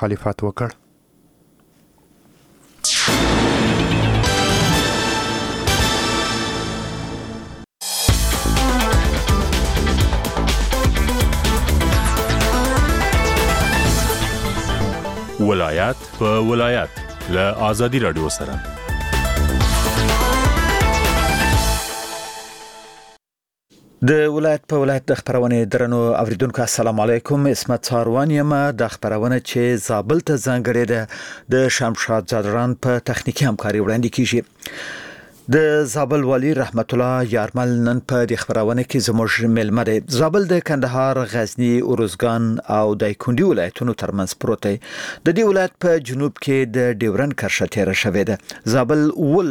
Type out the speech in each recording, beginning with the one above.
مخالفت وکړ. ولایت په ولایت له آزادي رادیو سره. د ولایت په ولایت د خبرونه درنو اوریدونکو السلام علیکم. اسمت څاروان یم. د خبرونه چې زابل ته ځانګړې ده د شمشاد زادران په تخنیکی همکاري وړاندې کیږي. د زابل والی رحمت الله یارمل نن په د خبرونه کې زموږ ملمه دی. زابل د کندهار، غزنی، اروزګان او دایکنډي ولایتونو ترمنځ پروت دی. د دې ولایت په جنوب کې د ډیورن کرښه تیره شوې ده. زابل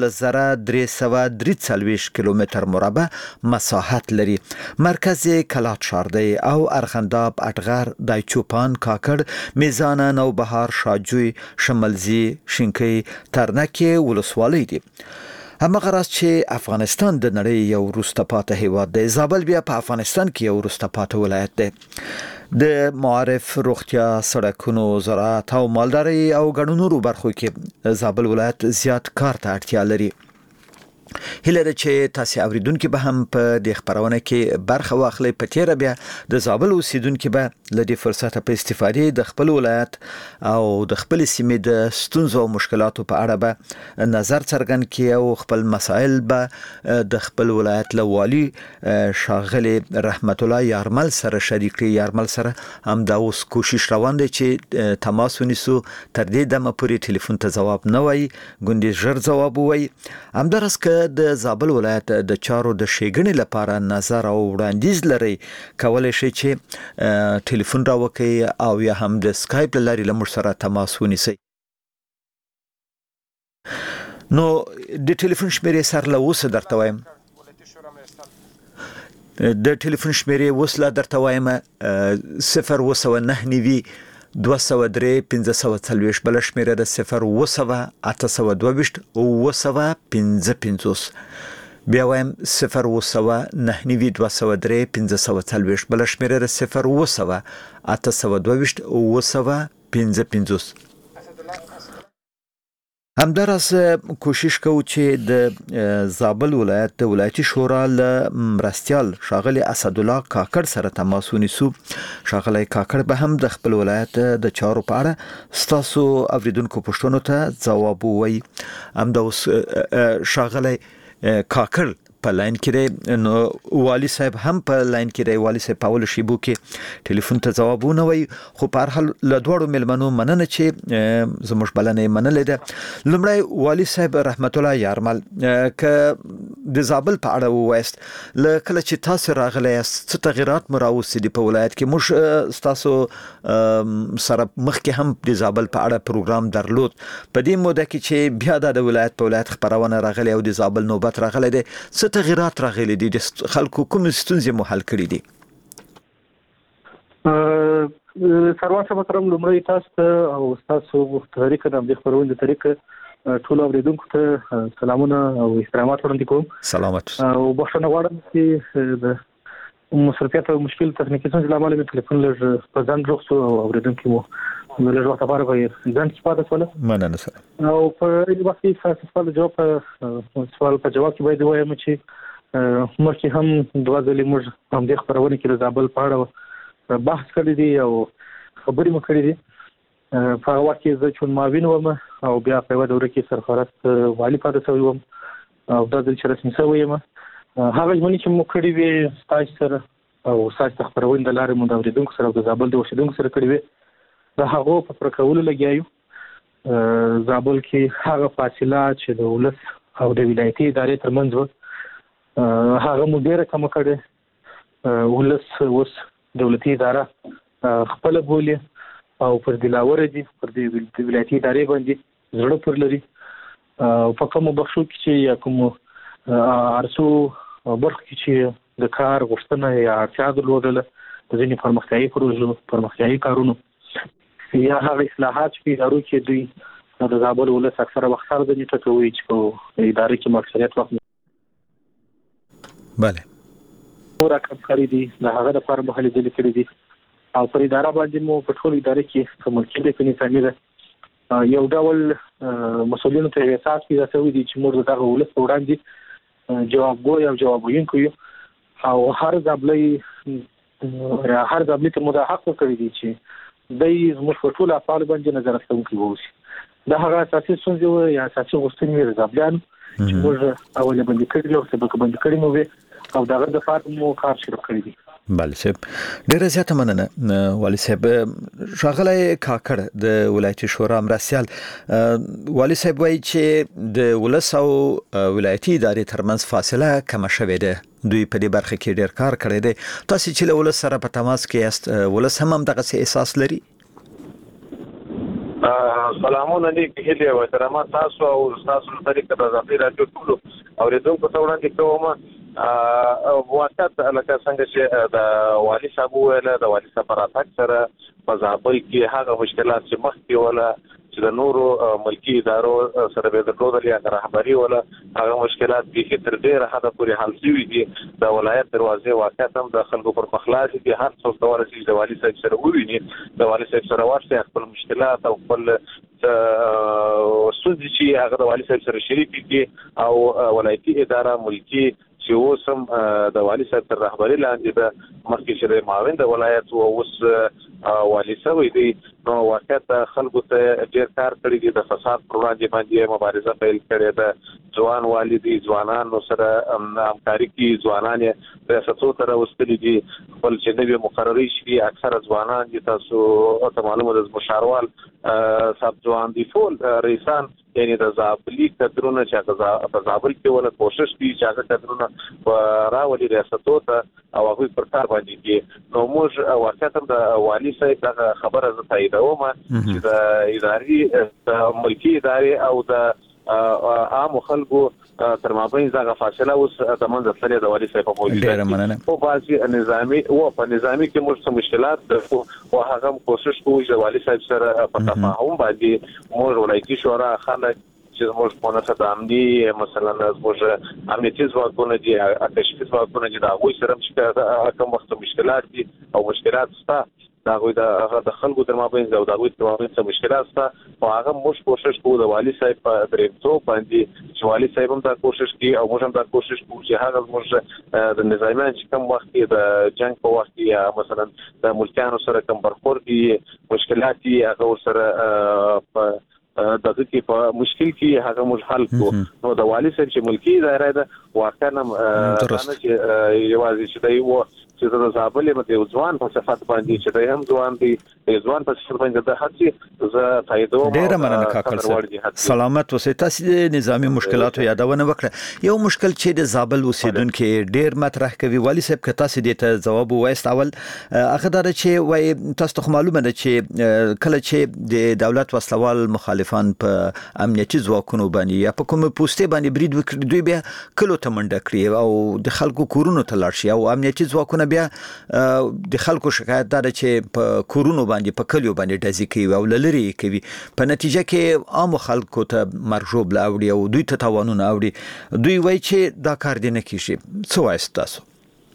11343 کیلومتر مربع مساحت لري. مرکز کلات شار دی او ارغنداب، اټغر، دایچوپان، کاکړ، میزانه، نوبهار، شاجوی، شملزی، شینکۍ، ترنکي ولسوالۍ دي. همغه راز چې افغانستان د نړۍ یو وروسته پاتې هیواد دی، زابل بیا په افغانستان کې یو وروسته پاتې ولایت دی. د معارف، روغتیا، سړکونو، زراعت او مالداري او ګڼو نورو برخو کې زابل ولایت زیات کار ته اړتیا لري. هیله ده چې تاسو اوریدونکو به هم په دې خبرونه کې برخه واخلئ. په تیره بیا د زابل اوسیدونکو به له دې فرصت په استفادې د خپل ولایت او د خپل سیمې د ستونزو او مشکلاتو په اړه به نظر څرګند کړي او خپل مسائل به د خپل ولایت له والی شاغلی رحمت الله یارمل سره شریک کړي. یارمل سره هم دا اوس کوشش روان دی چې تماس ونیسو. تر دې دمه پورې ټلیفون ته جواب نه وایي، ګوندې ژر جواب وایي. همدارس که د زابل ولایت د چارو د ښېګڼې لپاره نظر او وړاندیز لري، کولای شئ چې ټلیفون راوکړئ او یا هم د سکایپ له لارې له موږ سره تماس ونیسئ. نو د ټلیفون شمیرې سره له اوسه درته وایم. د ټلیفون شمیرې اوس لا درته وایم 029 203 1540 بل شمیره د 0 822 955. بیا وایم 0 203 1540 بل شمیره د 0 822 955. همدارس کوشش کوو چې د زابل ولایت د ولایتي شورا له مرستیال شاغلی اسدالله کاکړ سره تماس ونیسو. شاغلی کاکړ به هم د خپل ولایت د چارو په اړه ستاسو اوریدونکو پوښتنو ته ځواب ووایي. همدا اوس شاغلی کاکړ په لاین کې دی. نو والی صاحب هم په لاین کې دی. والی صاحب په اول شیبو کې ټلیفون ته جواب نه وایي، خو په هر حال له دوړو ملمنو مننه چې زموږ بلنه منلې ده. لومړی والی صاحب رحمت الله یارمل، ک د زابل په اړه وایست، کله چې تاسو راغلی یاست څه تغیرات مو راوستي په ولایت کې؟ موږ تاسو سره مخکې هم د زابل په اړه پروګرام درلود. په دې موده کې چې بیا د ولایت په ولایت خبرونه راغلی او د زابل نوبت راغلی دی، څه تغیرات راغلي دي؟ د خلکو کوم ستونزې مو حل کړي دي؟ سروان صاحب محترم، لومړی تاسو ته او تاسو طریقه د دې خبرونې د طریقه ټول اوریدونکو ته سلامونه او احترامات وړاندې کوم. سلامات. او بخښنه غواړم چې د مصرفیت او مشکل تخنیکي ستونزې له امله مې ټلیفون لږ په ځنډ روغ شو او اوریدونکو مو لږ وخت لپاره په ځنډ سپارل شول. مننه سره. او په دې وخت کې تاسو سوال په جواب کې باید وایم چې مخکې هم دوه ځلې موږ هم د خبرونه کې د زابل په اړه بحث کړی دی او خبرې مو کړې دي. په هغه وخت کې زه چون معاون وم او بیا په یوه دوره کې سرفارست والي پاتې شوی وم او دا ځل چې رسمي شوی یم. هغه ژمنې چې مو کړې وې ستاسو سره او ستاسو خبرونه د لارې مو د اوریدونکو سره او د زابل د اوسیدونکو سره کړې وې، د هغو په پوره کولو لګیا یو. زابل کې هغه فاصله چې د ولس او د ولایتي ادارې ترمنځ وه هغه مو ډېره کمه کړې. ولس اوس دولتي اداره خپله بولي او پر دلاوره دي، پر د ولایتي ادارې باندې زړه پر لري. په کومو بخشو کې چې یا کومو ارسو برخو کې چې د کار غوښتنه یا اړتیا درلودله، د ځینې پرمختیایي پروژو، پرمختیایي کارونو یا هغه اصلاحات چې په ادارو کې دوی د زابل ولس اکثره وخت سره د نیټه کوي چې په اداره کې مکثریت وخت بله پورا کم کړی دي. د هغه لپاره مو هلې ځلې کړې دي او پر اداره باندې مو په ټول اداره کې کوم کې د نظامي ده یو ډول مسؤلینو ته احساس پیدا شوی دی چې موږ دغه ولس وړاندې جوابګوی او جواب ویونکو یو او هر ځبلې ته مداحق کړی دی چې دای زموږ په ټول افعال باندې نظر کوونکی ووسی دا هغه اساسي ستونزې یا اساسي غوښتنې ځبلان چې موږ اول باندې کړی او سبق باندې کړی مو او دغه د فارم مو کار شروع کړی دی. بله صاحب ډیره زیاته مننه والي صاحب. ښاغلی کاکړ د ولایتي شورا مرستیال والي صاحب وایي چې د ولس او ولایتي ادارې ترمنځ فاصله کمه شوې ده. دوی په دې برخه کې ډیر کار کړی دی. تاسو چې له ولس سره په تماس کې یاست ولس هم دغه احساس لري؟ سلامونه لیکي هلي او احترامات تاسو او تاسو په طریقه د ځافي راډیو ټولو اوریدونکو ته وړاندې کوم واقعیت لکه څنګه چې د والي صاحب ویل د والي صاحب راتګ سره په ځابل کې هغه مشکلات چې مخکې ولا چې د نورو ملکی ادارو سره به د ټول یا رهبری ولا هغه مشکلات به تر ډیره حد پورې حل شوي دي. د ولایت دروازې واقعیت هم د خلکو پر مخلاص دي. هر څوک د ورسې د والي صاحب سره وویني د والي صاحب سره ورسې خپل مشکلات او خپل ستونزې چې هغه د والي صاحب سره شریک دي او ولایتي اداره ملکی چې اوس هم د والي صاحب تر رهبری لاندې د مخکې چې د معاون د ولایت او اوس والي صاحب دی نو واقعیت خلکو ته ډیر کار کړی دی. د فساد پر وړاندې باندې مبارزه پیل کړې ده. ځوان والي ځوانانو سره همکاري کوي. ځوانان یې ریاستو ته راوستلي دي. خپل چې نوې مقرري شي اکثره ځوانان دي تاسو ته معلومه ده مشاروال صاحب ځوان دي ټول رئیسان یعنی د ځابلي کډرونه چې په ځابل کې ولا کوشش کوي چې هغه کډرونه راولي ریاستو ته او هغه پر کار باندې دي. نو موږ واقعیت د والي صاحب دا خبره زه تاییدوم چې د اداري د ملکی ادارې او د عام خلکو تر مابین زغه فاصله اوس د منځ تلې د والي صاحب په موجوده او بعضي نظامی او په نظامی کې موږ مشکلات او هغه کوشش کوي چې والي صاحب سره په تفاهم باندې موږ ولایتي شورا خلک چې موږ په نسبت امني مثلا موږ امنیتي ځواکونه دي تشخیص ځواکونه دي دا غوي سره چې کوم وخت مشکلات دي او مشکلات شته دا غوي د خلکو تر مابین دا غوي تر مابین څه مشکلات شته او هغه موږ کوشش کوو د والي صاحب په درېټو باندې چې والي صاحب هم دا کوشش کوي او موږ هم دا کوشش کوو چې هغه موږ د نظامیان چې کوم وخت د جنگ په وخت یا مثلا د ملکانو سره کوم برخورد دي مشکلات دي هغه سره دغه کې په مشکل کې هغه موږ حل کو. نو د والي صاحب چې ملکی اداره ده واقعا هم چې یوازې چې دی چې د ځابل مته ځوان په صفات باندې چې هم ځوان دي ځوان په صفات باندې د هڅې زه تاییدوم. ډیره مننه کاکړ صاحب. سلامت اوسئ. تاسو د نظامی مشکلاتو یادونه وکړه. یو مشکل چې د ځابل اوسیدونکو ډیر مطرح کوي والي صاحب که تاسو دې ته جواب وایست اول هغه دا چې وای تاسو ته معلومه ده چې کله چې د دولت وسلوال مخالفان په امنیتي ځواکونو باندې یا په کومه پوسټه باندې برید وکړي دوی بیا کلو ته منډه کړی او د خلکو کورونو ته لاړ شي او امنیتي ځواکونه بیا د خلکو شکایت دا چې په کورونو باندې په کلیو باندې ډزې کوي او لری کوي په نتیجه کې عام خلکو ته مرجوب لاوړي او دوی ته تاوانونه اوړي. دوی وایي چې دا کار دی نه کیږي. څه وایي تاسو؟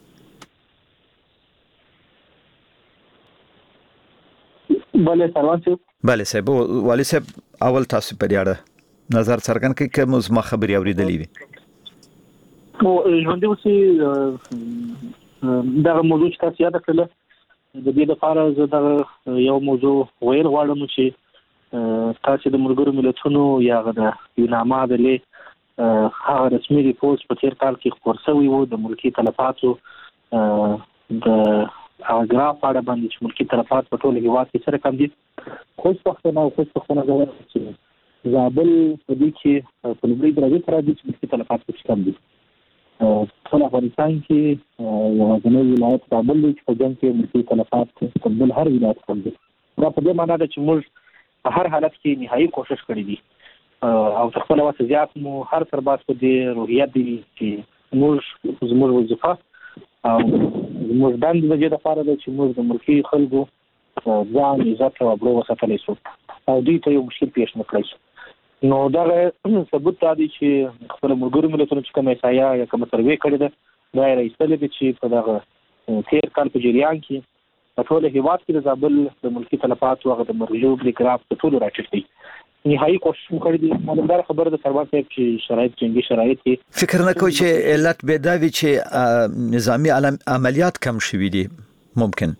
بله صاحب. والي صاحب اول تاسو په دې اړه نظر څرګند کړئ کوم زما خبري اوریدلې وي. ژوندې اوسئ. دا موضوع چې تاسو یاد کړل د دې لپاره زه دا یو موضوع ویل غواړم چې تاسو د ملګرو ملتونو یا د یوناما د هغه رسمي ریپورت په تیر کال کې خبر شوی وو د ملکی تلفاتو د هغه ګراف اړه باندې چې ملکی تلفات په ټول هیواد کې سره کم دي. خو څه دا چې زابل په دې کې په لومړي درجه تر دې چې ملکی تلفات کې کم دي. ټول افغانستان کې یو ځنې ولایت زابل دی چې په جنګ کې ملکی تلفات په بل هر ولایت کم دي. دا په دې معنی ده چې موږ په هر حالت کې نهایي کوشش کړی دي او تر خپل وسه زیات مو هر سرباز په دې روحیت دي چې موږ وظیفه او موږ باندې د دې لپاره ده چې موږ د ملکی خلکو ځان عزت او ابرو وساتلی شو او دوی ته یو مشکل پیښ نه کړی شو. نو دا ثبوت دی چې خپل ملګرو ملتونو چې کومه سایه یا کومه سروې کړې ده دا راځي چې په دغه تیر کال په جریان کې ټول هیواد کې د زابل د ملکی تلفات او د مرجو بلیګراف په ټول راټیټ دي نهایي کوشش وکړي دي معلومدار خبره د سروان صاحب چې شرایط جنگي شرایط دي فکر نه کوي چې علت به دا وي چې نظامی عملیات کم شوي دي ممکن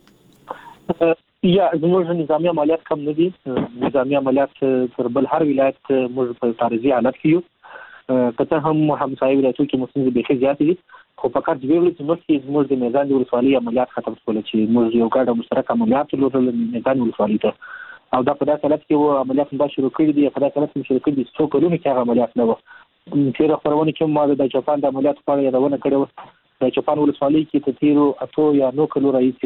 یا زموږ نظامی عملیات کم نه دي نظامی عملیات تر بل هر ولایت موږ په تاریخي حالت کې کته هم همسایه ولایتونو کې مسلمان به زیات دي خو فقط د ویل چې مخکې زموږ د میدان ولسوالۍ عملیات ختم شول چې موږ یو ګډ مشترک عملیات لرل میدان ولسوالۍ ته او دا په داسې حالت کې و عملیات هم شروع کړي دي په داسې حالت کې شروع کړي دي څو کلونه کې عملیات نه و تیر خبرونه کې ما د چوپان د عملیات په اړه یادونه کړې و د چوپان ولسوالۍ کې ته تیرو اتو یا نو کلو رئیس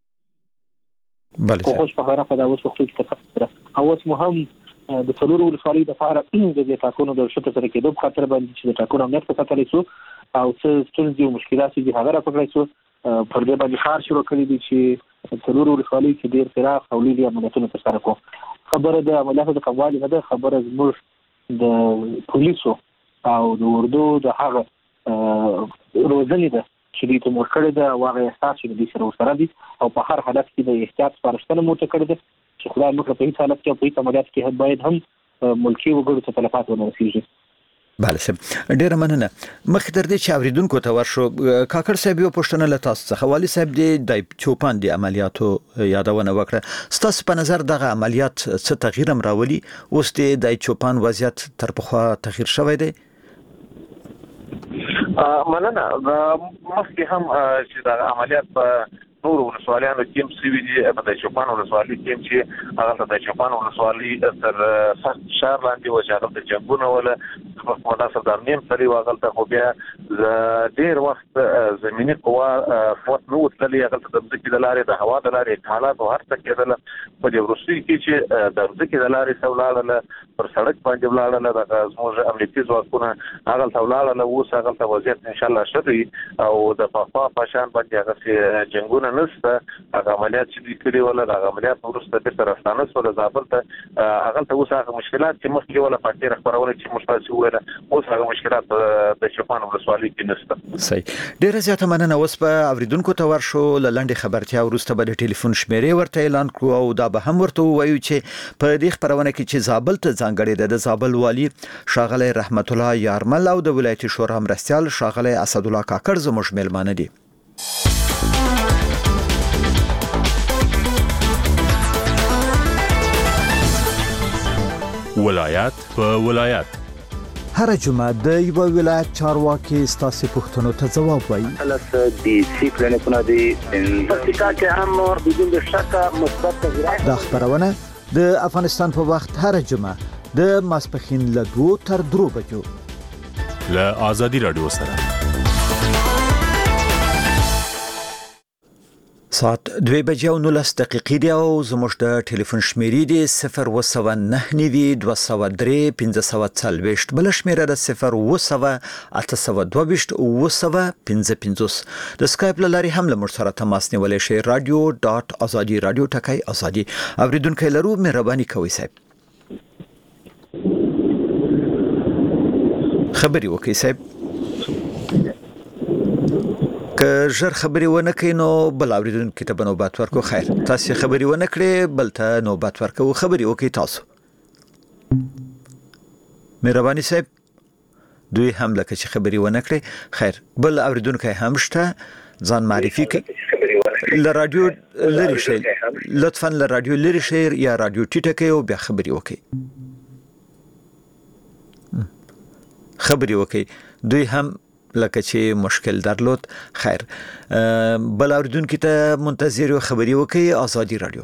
بله خو په هغه په دا وخت کې تفصیل او اوس مهم د څلورو ولسوالۍ د لپاره د ټاکنو د شته سره کېدو په خاطر باندې چې د ټاکنو امنیت په خاطر شو او څه ستونزې او مشکلات چې هغه راپورل شو پر دې باندې کار شروع کړی دي چې څلورو ولسوالۍ کې ډېر فراخ او لوی عملیاتونه ترسره کوي خبره د عملیاتو د کموالي نه ده خبره زموږ د پولیسو او د اردو د هغه روزنې ده چې دې ته مور کړی ده او هغه احساس چې دې سره دي او په هر حالت کې د احتیاط سپارښتنه مو ته کړې ده چې خدای موږ په هیڅ حالت کې په هیڅ عملیات کې باید هم ملکی وګړو ته تلفات ونه رسیږي بله سم ډیره مننه مخکې تر دې چې اوریدونکو ته ورشو کاکړ صاحب یو پوښتنه له تاسو څخه والي صاحب د چوپان د عملیاتو یادونه وکړه ستاسو په نظر دغه عملیات څه تغییر هم راولي اوس د چوپان وضعیت تر پخوا تغییر شوی دی مننه مخکې هم چې د عملیات په نور ولسوالیانو کې سوي دي په چوپان ولسوالۍ کې چې هغه د چوپان ولسوالۍ تر سخت شهر لاندې و چې هغه د جنگونه ولا په مناسب درنیم سره واغلته خو بیا ډیر وخت زمینی قوا فوت نو تللی هغه د ځمکې د لارې د هوا د لارې حالات او هر څه کېدل په دې روسي کې چې د ځمکې د لارې سولاله پر سړک باندې ولاړل د زموږ امنیتي ځواکونه هغه سولاله اوس هغه وضعیت ان شاء الله شته او د په شان باندې هغه جنگونه نشته هغه عملیات چې کړي ولا د عملیات ورسته به تر ستانه سره زابل ته هغه ته اوس هغه مشکلات چې مخکې ولا پاتې خبرونه چې مشکلات وره اوس هغه مشکلات د چوپان ولسوالۍ کې نشته صحیح ډیره زیاته مننه اوس په اوریدونکو ته ورشو لنډه خبرتیا ورسته به ټلیفون شمیرې ورته اعلان کړو او دا به هم ورته وایو چې په دې خبرونه کې چې زابل ته ځانګړي د زابل والی شاغله رحمت الله یارمل او د ولایت شورا مرستيال شاغله اسد الله کاکړ زموږ ملمانه دي ولایت په ولایت هر جمعه د یو ولایت چارواکي ستاسو پوښتنو ته ځواب وایي خلاص دي سی پلانونه دي پرتیکا کې هم بدون شک مثبت تغیرات د خبرونه د افغانستان په وخت هر جمعه د ماسپخین له 2 تر 3 بجو له ازادي رادیو سره ساعت 2 بجې او 19 دقیقې دی او زموږ د ټلیفون شمیرې دی 009 203 1540 بل شمیره د 0 د سکایپ لاري هم له موږ سره تماس نیولای شئ radio.azadi radio ټکای ازادي اوریدونکو لرو مهرباني کوئ صاحب خبري وکي صاحب که ژر خبري ونه کینو بل اوریدونکو ته نوبت ورکو خیر تاسو خبري ونه کړې بل ته نوبت ورکو خبري وکي تاسو مهرباني صاحب دوی هم لکه چې خبري ونه کړې خیر بل اوریدونکو هم شته ځان معرفي کوي ل رادیو لری شي لطفا ل رادیو لری شي یا رادیو ټیټه کوي او بیا خبري وکي خبري وکي دوی هم لکه چې مشکل درلود خیر بل اوریدونکو ته منتظر یو خبري وکي ازادي رادیو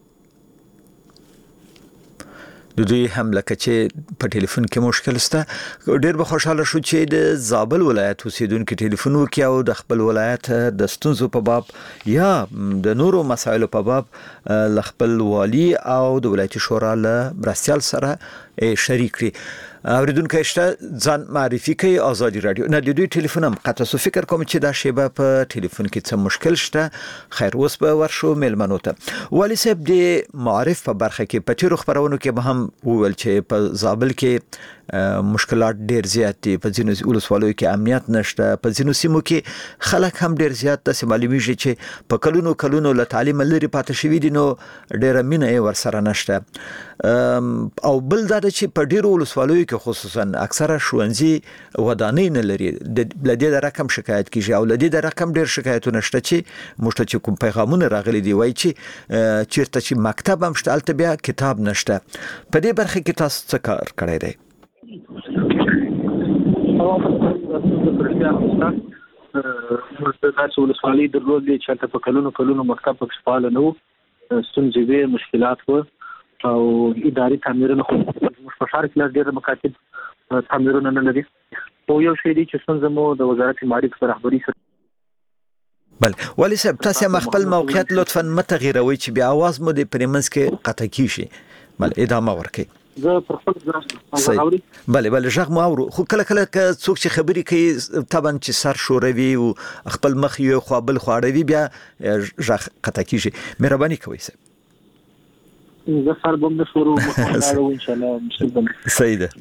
د دوی هم لکه چې په ټلیفون کې مشکل سته ډیر به خوشاله شو چې د زابل ولایت اوسیدونکو ټلیفون وکي او د خپل ولایت د ستونزو په باب یا د نورو مسایلو په باب ل خپل والی او د ولایت شورا له مرستيال سره شریک کړي اوریدونکو شته ځان معرفي کوي ازادي رادیو نه د دوی ټلیفون هم قطع سو فکر کوم چې دا شیبه په ټلیفون کې څه مشکل شته خیر اوس به ورشو ملمنو ته والی صاحب د معرف په برخه کې په تیرو خبرونو کې به هم وویل چې په زابل کې مشکلات ډیر زیات دي. په ځینو ولسوالیو کې امنیت نشته، په ځینو سیمو کې خلک هم ډیر زیات د معلومیږي چې په کلونو له تعلیم لري پاتې شوي دي، نو ډیره مینه یې ورسره نشته. او بل دا چې په ډیرو ولسوالیو کې خصوصا اکثره ښوونځي ودانۍ نه لري. د لدې د رقم شکایت کیږي او لدې د رقم ډیر شکایتونه شته چې موږ ته کوم پیغامونه راغلي دي وایي چې چیرته چې مکتب هم شته البته بیا کتاب نشته. په دې برخه کې تاسو څه کار کړی دی؟ تاسو ولسوالۍ درلودې چې هلته په کلونو مکتب پکې فعال نه و، ستونزې وې، مشکلات وو او اداري تعمیرونه خو موږ په ښار کې ډېر مکاتب تعمیرونه نه لري. او یو شی دی چې څنګه مو د وزارت معارف سره رهبري سره بل ولی صاحب تاسو خپل موقعیت لطفاً متغیروي چې بیا आवाज مو د پریمنس کې قطع کیشي. بل ادامه ورکړئ. زه پر خپل ځان اوري. بله ژغ مو اورو، خو کله څوک چې خبري کوي طبعا چې سر شوروي او خپل مخ یو خو بل خواړوي بیا ژغ قطع کیږي. مهرباني کوئ صاحب. زه سر بم د شروع مخاله ان شاء الله مشکل صحیح ده.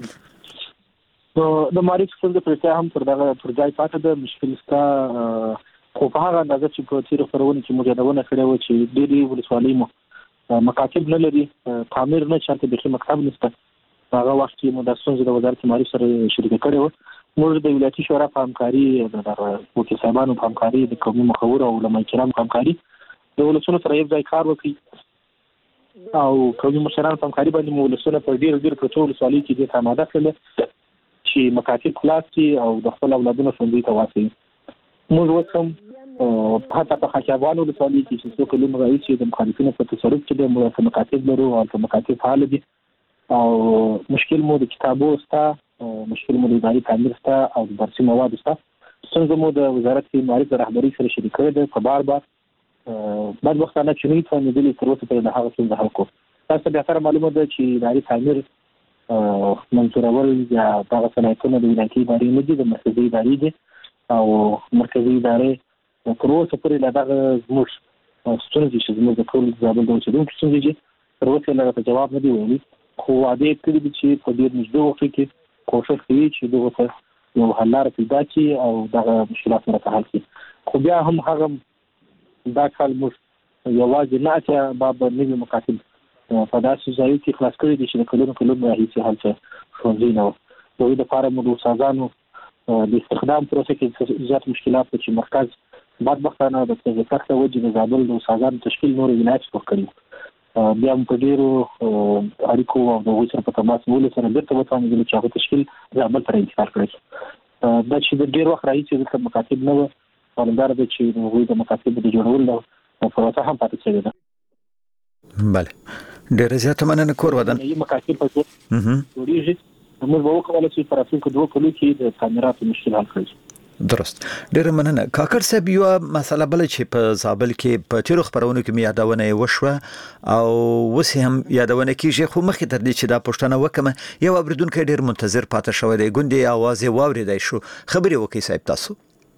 نو د معرفت څنګه پرته هم پر ځای پاتې ده. مشکل ستا خو په هغه اندازه چې په تیر خبرونه کې مجادونه کړې و چې ډېری ولسوالۍ مو مکاتب نه لري، تعمیر نه چاته د مکتب نشته. هغه وخت چې مو د ستونزې د وزارت معارف سره شریک کړی و. موږ د ولایتي شورا په همکاري، د وکیل صاحبانو په همکاري، د قومي مخور او علما کرام په همکاري د ولسونو سره یو ځای کار وکړي او قومي مشرانو په همکاري باندې مو ولسونه په ډېر پروتو ولسوالۍ کې د آماده کړل چې مکاتب خلاص کړي او د خپل اولادونو ښوونځي ته واستوي. موږ اوس هم حتی په خاکیابان ولسوالۍ کې چې څو کلونه راهیسې د مخالفینو په تصرف کې د موږ مکاتب لرو او په مکاتب فعال دي او مشکل مو د کتابو ستا، مشکل مو د اداري تعمیر ستا او د درسي موادو ستا. څنګه مو د وزارت معارف د رهبرۍ سره شریک کړی دی په بار بدبختانه چې نه توانېدلي تر اوسه پورې د هغه ستونزه حل کړو. تاسو بهتره معلومه ده چې اداري تعمیر منظورول یا دغه صلاحیتونه د ولایتي ادارې نه دي، د مرکزي ادارې دي او مرکزي ادارې تر اوسه پورې له دغه زموږ ستونزې چې زموږ د ټول زابل د اوسېدونکو ستونزې دي تر اوسه یې راته جواب نه دی ویلي. خو وعده یې کړې دي چې په ډېر نږدې وخت کې کوشش کوي چې دغه ته یو حل لاره پیدا کړي او دغه مشکلات راته حل کړي. خو بیا هم هغه دا کال موږ یوازې نه چې باب نوي مکاتب په داسې ځایو کې خلاص کړي دي چې د کلونو راهیسې هلته ښوونځي نه وو. د هغوی دپاره مو د استادانو د استخدام پروسه کې زیات مشکلات و چې مرکز بدبختانه د تذکر ته وجه د زابل د استادانو تشکیل نور ولایت څخه کړی. بیا هم په ډېرو اړیکو او د هغوی سره په تماس نیولو سره بیرته وتوانېدلو چې هغه تشکیل زابل ته انتقال کړی. دا چې د ډېر وخت راهیسې دلته مکاتب نه وه، معلومداره ده چې د هغوی د مکاتبو د جوړولو پروسه هم پاتې شوې ده. بله ډېره زیاته مننه. کور ودان مکاتب په جوړېږي، موږ به وکولی چې په راتلونکو 2 کلونو کې د تعمیراتو مشکل حل کړی. درست، ډېره مننه. کاکړ صاحب یو مسله بل چې په زابل کې په تیرو خبرونو کې یادونه وشوه او اوس هم یادونه کیږي، خو مخکې تر دې چې دا پوښتنه وکړم یو اوریدونکی ډېر منتظر پاتې شوی دی، ګوندې اواز یې واورېدی شو. خبرې وکړئ صاحب تاسو.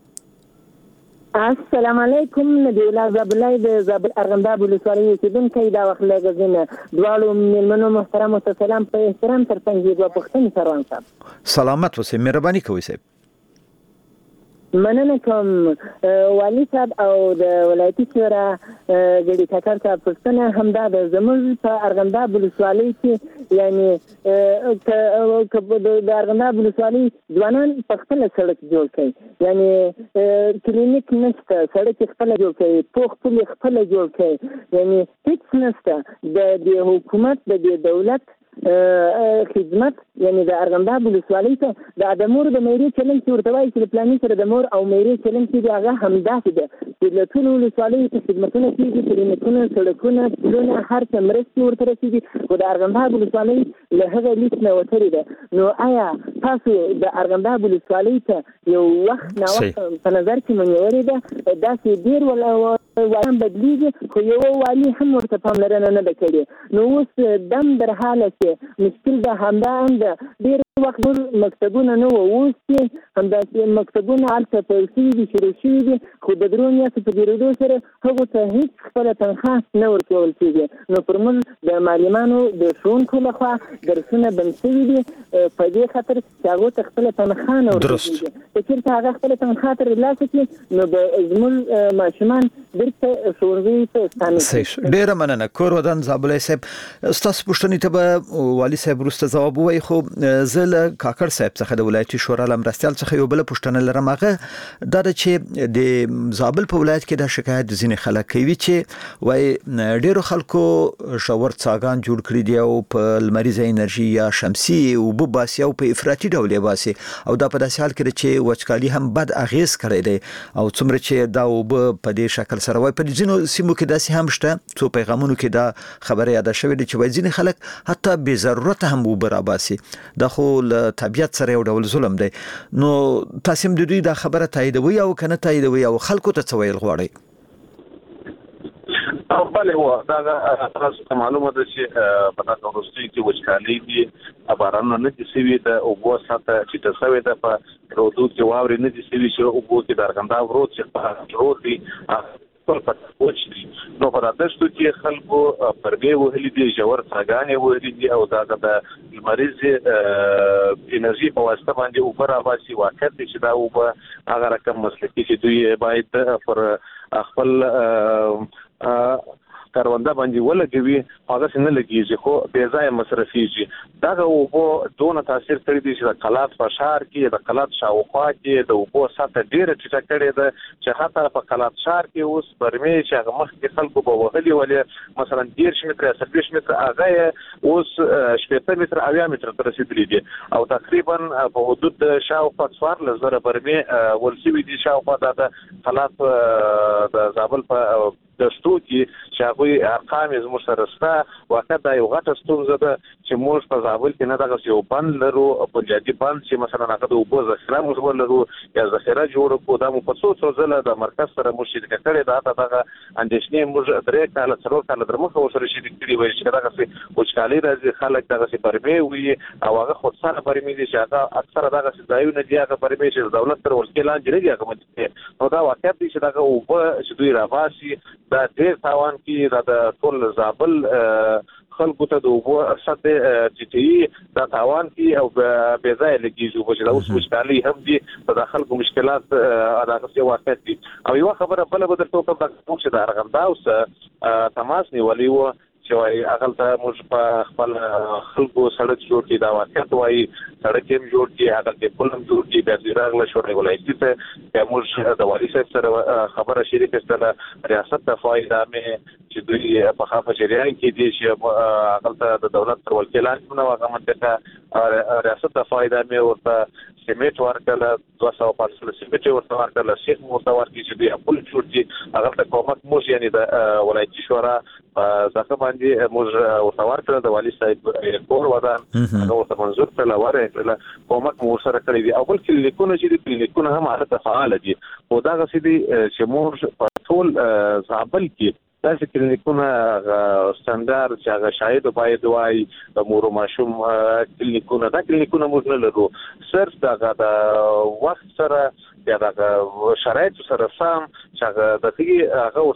السلام علیکم. نبی الله زابلای د زابل ارغنداب ولسوالۍ اوسېدونکی دا وخت له غزنه دواړو میلمنو محترم او سلام په احترام ترڅنګ دوه پوښتنې سروان صاحب. سلامت اوسئ، مهرباني کوئ صاحب. مننه کوم والي صاحب او د ولایتي شورا ګډي کاکړ صاحب. پوښتنه همدا ده، زموږ په ارغنداب ولسوالۍ کې یعنی د ارغنداب ولسوالۍ ځوانان په خپله سړک جوړ کړي، یعنی کلینیک نشته، سړک خپله جوړ کړي، پوخ پل خپله جوړ کړي، یعنی هیڅ نشته. د حکومت د دولت خدمت یعنی د ارغنداب ولسوالۍ ته د ادمور د میري چلنج چې ورته وایي چې د پلاني سره د مور او میري چلنج چې هغه همداسې ده چې د ټولو ولسوالیو ته خدمتونه کېږي، کلینیکونه، سړکونه، پلونه، هر څه مرستې ورته رسېږي، خو د ارغنداب ولسوالۍ له هغه لیست نه وتلې ده. نو آیا تاسو د ارغنداب ولسوالۍ ته یو وخت ناوخت په نظر کې مو نیولې ده داسې ډېر والي بدلیږي خو یو والي هم ورته پاملرنه نه ده کړې. نو اوس دم در حاله چې مشکل به همدا هم ده. ډېر وخت نور مکتبونه نه وو، اوس چې همداسې مکتبونه هلته پیل شوي دي، شروع شوي دي، خو د درو میاشتو په تېرېدو سره هغو ته هېڅ خپله تنخواه نه ورکول کېږي. نو پر موږ د معلمانو د ښوونکو لخوا درسونه بند شوي دي په دې خاطر چې هغو ته خپله تنخواه نه ورکول کېږي. که چېرته هغه خپله تنخواه ترلاسه کړي نو به زموږ ماشومان بیرته ښوونځیو ته ستانه شي. ډېره مننه. کور ودان زابلي صاحب، ستاسو پوښتنې ته به والي صاحب وروسته ځواب ووایي، خو زه له کاکړ صاحب څخه د ولایتي شورا له مرستیال څخه یو بل پوښتنه لرم. هغه دا چې د زابل په ولایت کې د شکایت ځینې خلک کوي چې وای ډېرو خلکو شاور څاګان جوړ کړی دی او په لمریزه انرژي یا شمسي او باسي او په افراطي ډول یې باسي، او دا په داسې حال کې چې وچکالي هم بد اغیز کړی دی، او څومره چې دا په دې شکل سره وای په ځینو سیمو کې داسې هم شته. څو پیغامونو کې دا خبره یاد شوې ده چې وای ځینې خلک حتی بې ضرورت هم وبراباسي. دا خو له طبيعت سره یو ډول ظلم دی. نو تاسو هم د دوی دا خبره تاییدوي او کنه تاییدوي او خلکو ته څه ویل غواړي؟ او بله هو دا تاسو معلومه ده چې په تاسو وروستي کې وچکالي دي، بارانونه نه دي سوي، د اوبو سطح چې تسوي ده په رودو کې واوري نه دي سوي چې اوبو کې د ارغنداب رود چې په رود دي ټول پټ وچ دي. نو په داشتو کې خلکو پرګې وهلي دي، ژور څاګانې وهلي دي، او دا د لمریزې انرژي په واسطه باندې اوبه راباسي. واقع دي چې دا اوبه هغه رقم مسلکي چې دوی باید پر خپل کارونده باندې ولګوي هغه څنګه لګیږي، خو بې ځای مصرفيږي. دا اوبو دونه تاثیر کړی دی چې د قلات په شهر کې، د قلات شاوخوا کې د اوبو سطح ډیره ټیټه کړې ده چې حتی په قلات شهر کې اوس برمې چې هغه مخکې خلکو به وهلي ولې مثلا 10 متره 20 متره هغه اوس 70 متره 80 متره ته رسیدلي دي، او تقریبا په حدود د شاوخوا 4000 برمې ولسوي دي شاوخوا د قلات د زابل په دشتو کې چې هغه ارقام زموږ سره سره. واقع دا یو غټه ستونزه ده چې موږ په زابل کې نه دغه یو بند لرو، بنیادي بند چې مثلا هغه د اوبو ذخیره موږ لرو یا ذخیره جوړ کړو. دا مو په څو ځله د مرکز سره موږ شریک کړی دا دغه اندېښنې موږ درې کاله څلور کاله درمخه سره شریک کړی وای چې دغه وچکالي راځي خلک دغه برمې وي او هغه خود سره برمې دي چې هغه اکثره دغه ځایونه دي هغه برمې چې دولت تر ولکې لاندې نه دي هغه مته. نو دا واقع دي چې دغه اوبه چې دوی راباسي دا ډېر تاوان کې د ټول زابل خلکو ته د اوبو سطح ټیټي دا تاوان کې او بې ځای لګیږي چې دا اوس وچکالي هم دي په خلکو مشکلات هغه څه واقع دي. او یو خبره بل بدل ټوکم د چې د ارغنداو تماس نیولې و چې وايي هغه ته موږ په خپل خلکو سړک جوړ کړي، دا واقعیت وايي سړک هم جوړ کړي، هغه ته پلم جوړ کړي، د زیراغله شورای ولایتي ته موږ د والي صاحب سره خبره شریک کړه. ریاست ته فایده مې چې دوی په خافه جریان کې دي چې هغه ته د دولت تر ولکلان نه واغه منطقه ریاست ته فایده مې ورته سیمټ ورکړه 250 سیمټ ورته ورکړه، شیخ موته ورکړي چې دوی خپل جوړ کړي. هغه ته کومک موږ یعنی د ولایتي شورا ځکه باندې موږ ورته ورکړه د والي صاحب کور ودان هغه ورته منظور کړل وره کومک مو سره کړی دی. او بل کلینیکونه چې کلینیکونه هم هغه فعال دي او دا غسیدي چې موږ په ټول زابل کې داسې کلینیکونه ستاندار چې هغه شاید باید وای د مور ماشوم کلینیکونه دا کلینیکونه موږ نه لرو. صرف دا د وخت سره یا د شرایط سره سم چې هغه د دې هغه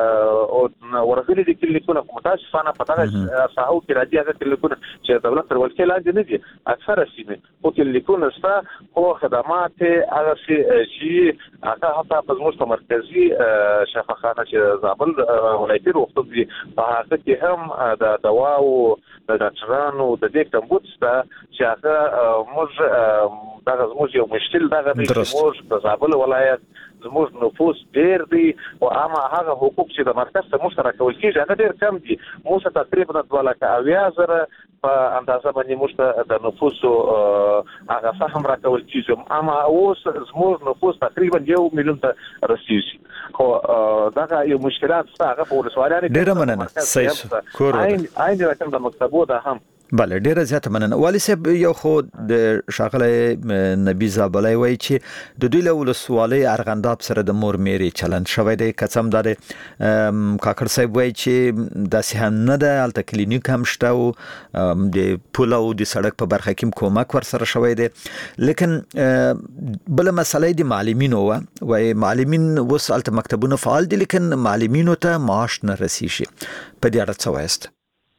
ورغلي دي کلینیکونه متاسفانه په دغه ساحو کې راځي هغه کلینیکونه چې دولت تر ولکې لاندې نه دي اکثره سیمه او کلینیکونه ستا او خدمات هغه چې هغه حتی په زموږ مرکزی شفاخانه چې زابل ولایتي روغتون دي په هغه کې هم د دوا او د ډاکټرانو د دې کمبود ستا چې هغه موږ دغه زموږ یو مشکل دغه موږ په زابل ولایت زموږ نفوس ډیر دی او اما هغه حقوق چې د مرکز ته مشترک کول کیږي هغه ډیر کم دي. موږ تقریبا 2,000 په اندازه باندې موږ د نفوس هغه فهم راکول کیږي اما اوس زموږ نفوس تقریبا 1 میلیون ته رسیږي. خو دا یو مشکلات څه هغه په ولسوالیانو ډیر مننه صحیح کور عین رقم د مکتبو ده هم بله ډیره زیاته مننه والي صاحب. یو خو د شاغله نبی زابلای وای چې د دوی له ولسوالۍ ارغنداب سره د مور میری چلند شوی دی. قسم دار کاکړ صاحب وای چې د سهم نه د الته کلینیک هم شته او د پول او د سړک په برخه کې کومک ور سره شوی دی. لیکن بل مسلې د معلمینو وای معلمین وس الته مکتبونه فعال دي لیکن معلمینو ته معاش نه رسیږي. په دې اړه څه وایست؟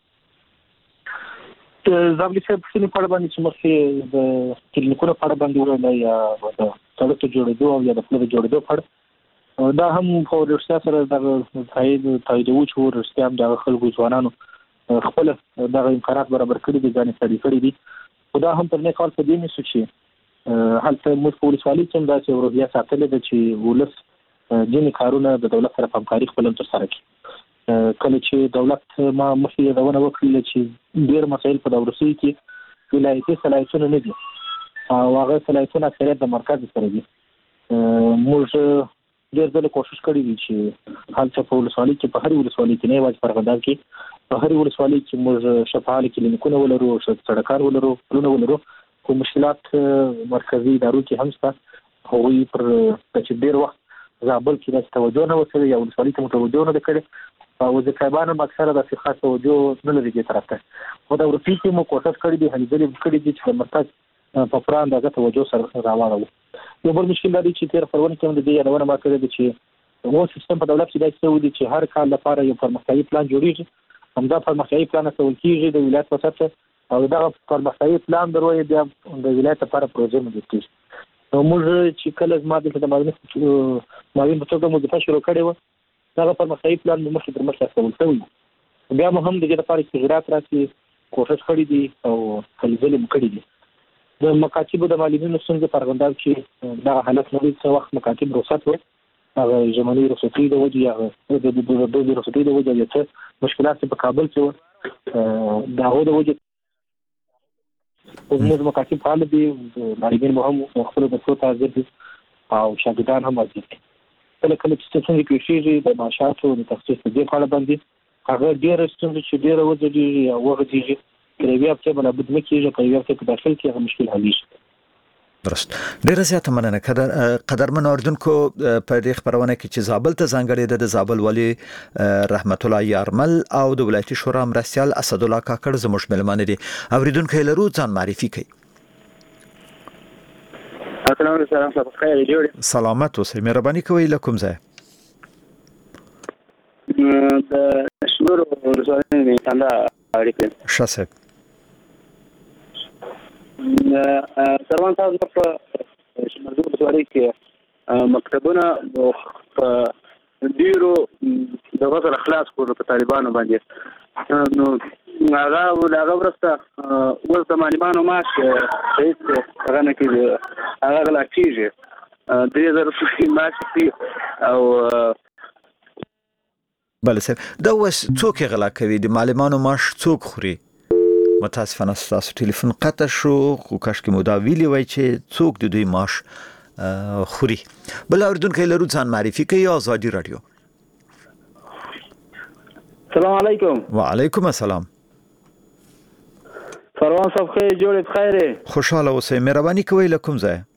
زابلی صاحب په پړ باندې چې مخکې د کلینیکونو پړ باندې ویل یا د سړک جوړېدو او یا د پل جوړېدو پړ دا هم خو رښتیا سره د تایید و چې رښتیا هم د خلکو ځوانانو خپل د امکانات برابر کړي دي ځان سړي کړي دي. خدا هم پر نه کار په دې نشو چې هلته موږ په ولسوالۍ کې دا چې وریا ساتل دي چې ولس ځینې کارونه د دولت سره په همکاري خپل تر سره کړي. کله چې دولت ما مخې دونه وکړل چې ډېر مسایل په دورسي کې ولایتي صلاحیتونه نه دي او هغه صلاحیتونه اکثریت د مرکز سره دي. موږ ډېر ځله کوشش کړې دي چې حالت په ولسوالۍ کې په هر ولسوالۍ کې نه واځي پرغندار کې په هر ولسوالۍ کې موږ شفاعي کلینیکونه ولرو سړکان ولرو پلونه ولرو. کوم مشکلات مرکزي ادارو کې هم شته هغوی پر چې ډېر وخت زابل کې د توجه نه وکړي یا ولسوالۍ ته متوجه نه کړي او ځکهبانو اکثره د خاص توجه نه لري دې طرف ته. خو دا ورته چې مو کوشش کړی دی هلي کړی دي چې مرکز په پران دغه توجه سره راوړو. یو بل مشکل دی چې تیر پرونه کې د دې یادونه ما کړې دي چې نو سیستم په دولت کې دا څه ودی چې هر کال لپاره یو پرمختیایي پلان جوړیږي. همدا پرمختیایي پلان څه ولکېږي د ولایت په سطح او دا پرمختیایي پلان دروي بیا د ولایت لپاره پروژه مدیریت. نو موږ چې کله زما د معلومات په توګه مو شروع کړې و دا پرمختیایي پلان مخکې تر مخکې اصول شوی بیا مو هم د دې لپاره استغراق راځي کوشش کړی دي او کلیزلې مکړي دي. د مکاتب د معلمینو څنګه پرغندار چې دا حالت نوې څه وخت مکاتب رخصت و هغه ژمنی رخصتي د وجه هغه د رخصتي د وجه چې مشکلات په کابل کې دا هو د وجه موږ مکاتب فعال دي معلمین مو هم خپل د څو تازه او شاګردان هم موجود دي. کله چې څنګه کېږي د معاشاتو د تخصیص په دې اړه باندې هغه ډېر ستونزې چې ډېر وځي او وغځي کریوي په بل بد نه کېږي کریوي په داخل کې هغه مشکل حل شي. درست. ډیره زیاته مننه قدرمن اردوونکو. په دې خبرونه کې چې زابل ته ځانګړی د زابل والي رحمت الله یارمل او د ولایتي شورا مرستیال اسد الله کاکړ زموږ ملمانه دي. اوریدونکو لرو ځان معرفي کوي. السلام علیکم صاحب خیر جوړ سلامت اوسئ. مهرباني کوئ له کوم ځای؟ د شنور ورسره نه څنګه اړیکه شاسه سروان صاحب په شنور ورسره کې مکتبونه ډیرو د وزر اخلاص کړو په طالبانو باندې نو هغه ورسته ورته معلمانو ماش هیڅ هغه نه کېږي هغه لا کېږي 3000 روپۍ ماش او بله صاحب دا وس څوک غلا کوي د معلمانو ماش څوک خوري؟ متاسفانه تاسو ټلیفون قطع شو خو کاشکې مو دا ویلي وای چې څوک د دوی ماش خوري. بل اردوونکو لرو ځان معرفي کوي. آزادي رادیو. السلام علیکم. وعلیکم السلام. سروان صاحب خیر جوړ بخیر. خوشاله اوسئ. مهرباني کوئ له کوم ځای؟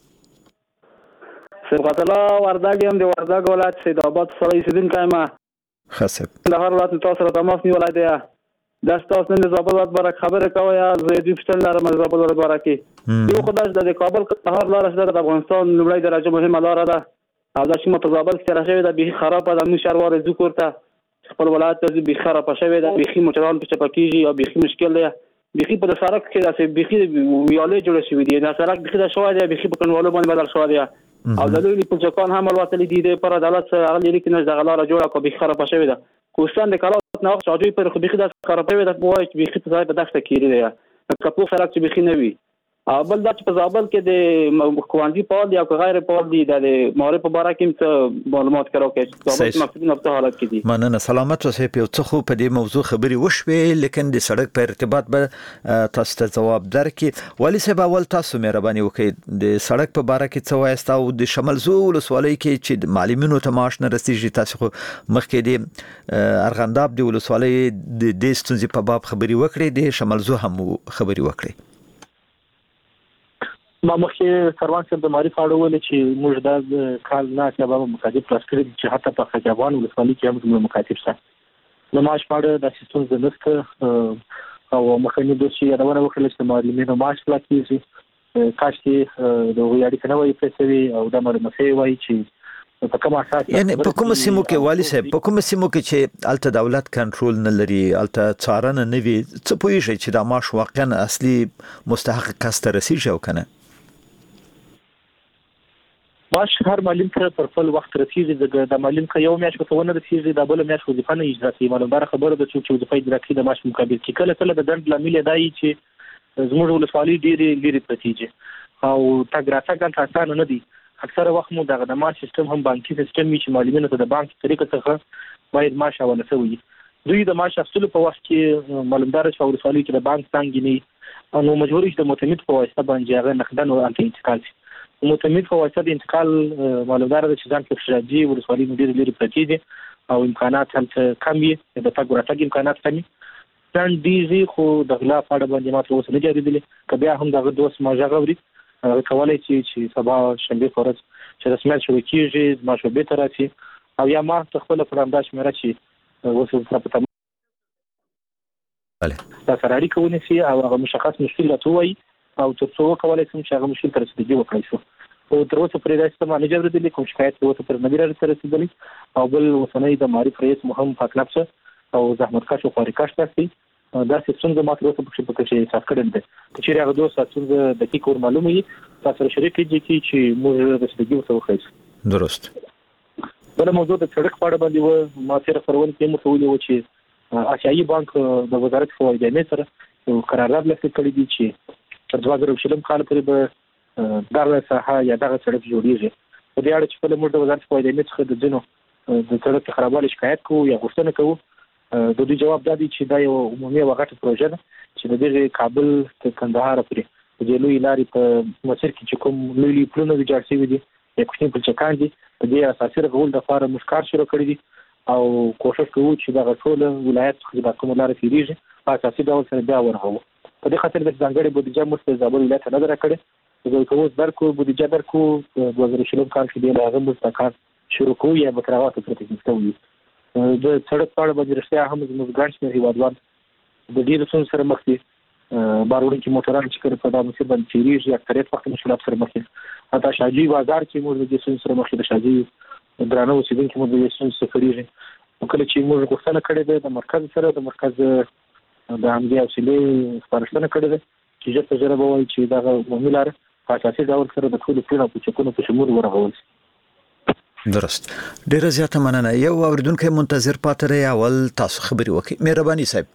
صبغت الله وردګ هم د وردګ ولایت سید آباد سره اوسیدونکی ما. خسب د هر ولایت تاسو سره تماس نیولای دی. دا تاسو نن زابل ولایت برک خبره کوي زه دې پښتون لرم زابل ولایت برکې یو خدای د کابل قهر لار د افغانستان لومړی درجه مهمه لار ده او دا چې متزابل کې راځي دا به خراب ده نو شهر ذکر ته خپل ولایت ته به خراب شوی ده به موټران په چپکیږي او به مشکل ده به په سړک کې داسې به ویاله جوړ شوی دی دا سړک به شوی دی به په کنوالو باندې بدل شوی دی او د لوی پروتوکول هم ورته لیدي پر عدالت هغه لیکن د غلاره جوړه کو به خراب شوی ده کوستان د کارات نه وخت راځي پر خو به خدای خراب وي د وای چې به په ځای په دښته کې دی کپو سره چې به نه وي بل دا چې په زابل کې د کوانجي پال دی او غیر پال دی د ماره په باره کې څه معلومات کراو کې زابل مفسدین په حالت کې دي. مننه سلامت اوسئ. په څه خو په دې موضوع خبري وشوي لیکن د سړک په ارتباط به تاسو ته جواب درکې. ولی سبا اول تاسو مهرباني وکړئ د سړک په باره کې څه وایست او د شمال زو ولسوالۍ کې چې د معلمینو ته معاش نه رسیږي. تاسو خو مخکې د ارغنداب د ولسوالۍ د دې ستونزې په باب خبري وکړئ، د شمال زو هم خبري وکړئ. ما مخکې سروان صاحب د معرفت اړول چې موږ د کال نه سبب مخاطب تاسو کړی چې حتی په خجابان ولسوالۍ کې هم مخاطب سره نو معاش پاړه د سیستم د نسک او مخنی د شي یادونه وکړل چې معلمینو معاش لا کیږي کاش کې د ویاړي کنه وایي پېسوي او د مرمسي وایي چې په کومه اساس یعنی په کوم سیمو کې والی صاحب په کوم سیمو کې چې الته دولت کنټرول نه لري الته څارنه نه وي څه پوهیږي چې د معاش واقعا اصلي مستحق کس ته رسیږي او کنه معاش هر معلم ته پر خپل وخت رسیږي. د معلم که یو میاشت په ونه رسیږي د بل میاشت وظیفه نه اجرا کوي. معلومه خبره ده چې وظیفه اجرا کوي د معاش مقابل کې کله کله د دند لامل دی چې زموږ ولسوالۍ ډېری لري پرتیږي او تګ راتګ اسانه نه دي. اکثره وخت مو د معاش سیستم هم بانکي سیستم وي چې معلمینو ته د بانک طریقه څخه باید معاش حواله شوی. دوی د معاش اخیستلو په وخت کې معلومدار چې ولسوالۍ کې د بانک څنګه نه نو مجبور شي د معتمد په واسطه باندې هغه نقدن او انتقال شي. معتمد په واسطه د انتقال معلومدار د چزان کې شراجي ولسوالۍ مدیر لري پرتیږي او امکانات هم کم وي د تګ ورتګ امکانات کم وي. ځان دیږي خو د غلا فاړه باندې ماته اوس نه جاری دي که بیا هم دغه دوست ماجغه وري کولای چې سبا شنبه فرض چې رسمیت شوی کیږي ما شو به تر راشي او یا ما خپل پرامداش مې راشي وسو په دا سراری کوي سي او هغه مشخص مشکل راټوي او ترڅو کولای شم چې هغه مشکل تر رسیدګي وکړي شو او تر اوسه پرې د سیستم مانیجر د کوم شکایت وته پر مدیر سره رسیدلی او بل وسنۍ د معرفت رئیس مهم فاطمه او زحمت کش او خارکاش تاسي دا سیستم د ماته اوسه په کې صاف کړل دي چې هغه دوه ساتل د دقیق اور معلومه وي تاسو شریک دي چې موږ رسیدګي وته وکړي. درست. بل موضوع د سړک پاړه باندې و ما تیر فرون کې متولي و چې آسیایي بانک د وزارت فواید سره یو قرارداد لاسلیک کړی دی چې تر 2020 کال پورې به دغه ساحه یا دغه سړک جوړیږي. په دې اړه چې په موږ د وزارت فواید څخه د جنو د سړک خرابوالي شکایت کوو یا غوښتنه کوو د دې جواب دی چې دا یو عمومي وغټه پروژه ده چې د دې کابل ته کندهار پورې د لوی لارې په مسیر کې چې کوم لوی پلونه ویجاړ شوي دي یا کوم پلچکان دي په دې اساسي رغول د فار مشکار شروع کړی دي او کوشش کوو چې دا ټول ولایت خو د کوم لارې تیریږي په اساسي ډول سره بیا ورغو. په دې خاطر د ځانګړي بودیجه مو په زابل ولایت نه درکړي زه کوم درکو بودیجه درکو 2020 کال کې د هغه مستقر شروع کوو یا بکراوات پرته کوي. د سړک پاړه باندې رښتیا هم زموږ ګڼ شمېر هیوادوال د ډېرو ستونزو سره مخ دي. باروړونکي موټران چې کله په دا مسیر باندې تیریږي اکثریت وخت مشکلات سره مخ دي. حتی شاجوی بازار کې موږ د دې ستونزو سره مخ دي. شاجوی درانه اوسیدونکي موږ د دې ستونزو سره کړیږي. کله چې موږ غوښتنه کړې ده د مرکز سره د مرکز د همدې حوصلې سپارښتنه کړې ده چې ژر تر ژره به وایي چې دغه عمومي لاره په اساسي ډول سره د ټولو پلونو په چکونو په شمول ورغول شي. درست. ډیره زیاته مننه. یو اوریدونکو منتظر پاتره اول تاسو خبري وکي مهرباني صاحب.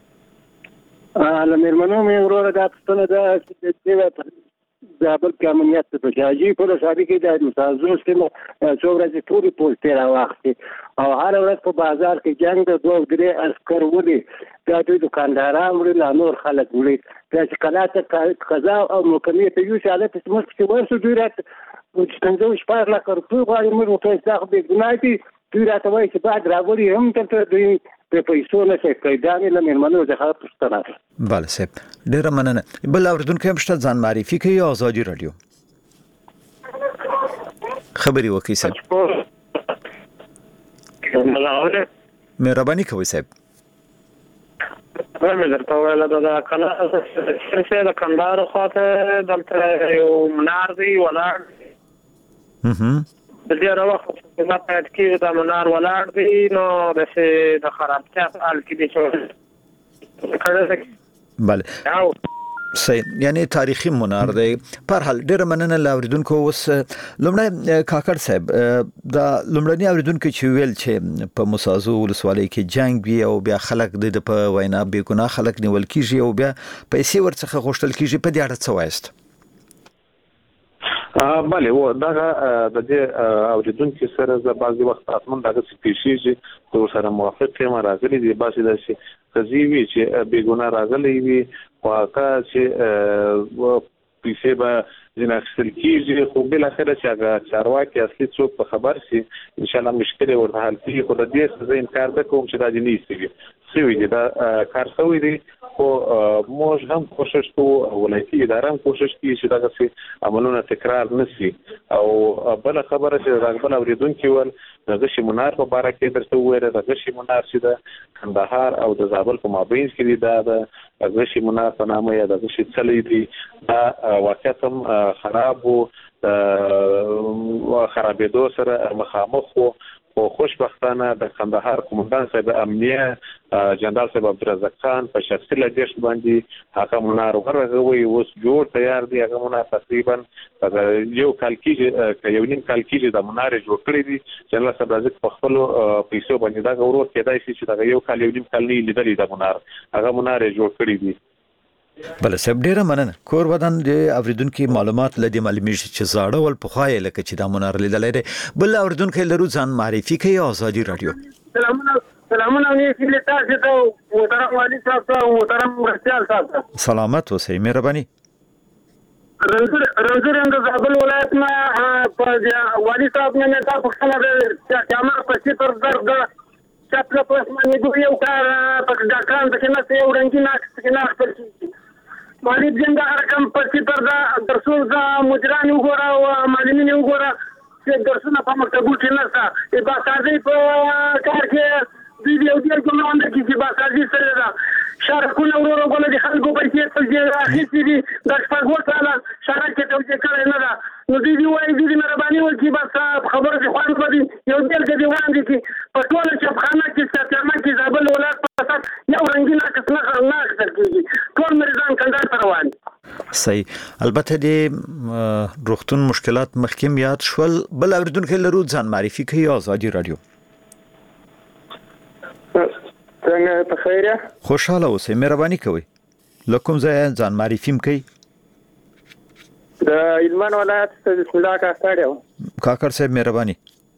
لمرمنو مې وروره دا څه ده چې زابل کې امنیت په شاجي په سابق کې د متازو سیمو څو ورځې ټول پوسټ راوخته او هر ورځ په بازار کې جنگ د دوه درې عسكر ولي دا دوی دکانداران ولي لا نور خلک ولي چې کلاته قضا او محکمې ته یو شاله په سمت کې ورسو دوی رات چې څنګه شپږ لک روپۍ غواړي موږ ته ځاخ به ګنايتي دوی راته وایي چې بعد راغلي هم ته دوی په پیسو نه څه کوي دا نه مېرمنو د خاطر پښتنه. بله صاحب ډیره مننه. بل اوریدونکو هم شته ځان معرفي کوي آزادي رادیو خبري وکي صاحب. مهرباني کوي صاحب. مې درته ویل دا کله چې د کندهار خواته دلته یو منار دی ولاړ د دې راوخت په ماته کې د منار ولاړ دی نو د خرابتیا په حال کې دي چې بله صحیح یعنی تاریخي منار دی. پر حال ډیره مننه لاوریدونکو. اوس لمړی کاکړ صاحب دا لمړنی اوریدونکو چې ویل چې په مسازو ولسوالۍ کې جنگ وی او بیا خلک د په وینا بې ګناه خلک نیول کیږي او بیا پیسې ورڅخه غوښتل کیږي په دې اړه څه وایست؟ بله و دا د دې اوریدونکو سره د بعضي وخت اتمن دغه سپیشیز تو سره موافق یم راغلي دي باسي د شي قضیوي چې بیګونه راغلي وي واقع چې پیسې به جناکسل کیږي خو بل اخر چې هغه چارواکي اصلي څوک په خبر سي ان شاء الله مشکل ورته حل کیږي خو د دې څه انکار وکوم چې دا دي نه سوي دي دا کار سوي دي خو موږ هم کوشش کوو ولایتي اداره هم کوشش کوي چې دا څه عملونه تکرار نشي او بل خبره چې راغبل اوریدونکو ول د غشي منار په اړه کې درته وایره د غشي منار چې د کندهار او د زابل په مابین کې دی دا د غشي منار په نامه یا د غشي څلې دی دا واقعا خراب او خرابېدو سره مخامخ وو او خوشبختانه د کندهار قومندان صاحب امنیه جنرال صاحب عبدالرزاق خان په شخصي لګښت باندې هغه منار ورغوي اوس جوړ تیار دی هغه منار تقریبا یو کال کې یو نیم کال کې د منار جوړ کړی دی جنرال صاحب رزق په خپل پیسو باندې دا ورور کېدای شي چې دا یو کال یو نیم کال نه لیدلی د منار هغه منار جوړ کړی دی بل سب ډیره مننه کور ودان د اوریدونکو معلومات لدی معلومیږي چې زاړه ول په خوای لکه چې د منار لیدلې ده بل اوریدونکو لرو ځان معرفي کوي آزادي رادیو سلامونه نیسی تاسو ته محترم والی صاحب ته محترم مرستیال صاحب ته سلامت اوسئ مهرباني رنځور د زابل ولایت نه په والی صاحب نه تا په خپل د جامع په صفر درد چاپله په باندې یو کار په ډاکټران د کنه یو رنګي ناک څنګه خپل مالی څنګه رقم په صفر دا درسول دا مجران وګوره او معلمین وګوره چې درسونه په مکتبو کې نه ستا په سازي په کار کې ویډیو دی کومه چې په سازي سره دا شارکونه ورو ورو د خلکو په کې څه دی هیڅ دي د شپږ ساله شارک کې څه کړی نه دا نو دې وایي دې مهرباني وکړي بس خبره دي خوان په دې یو ځل کې دی وړاندې کې په ټول چپخانه کې ستاسو کې زابل ولایت په اساس یو رنگین عکس نه اخیستل کیږي ټول مریضان کندهار ته روان صحیح البته د روغتون مشکلات مخکیم یاد شول بل اوریدونکو لرو ځان معرفي کوي آزادي رادیو څنګه په خیره خوشاله اوسئ مهرباني کوئ لکم ځای ځان معرفي کوي د علمان ولایت بسم الله کاکړ کاکړ صاحب مهرباني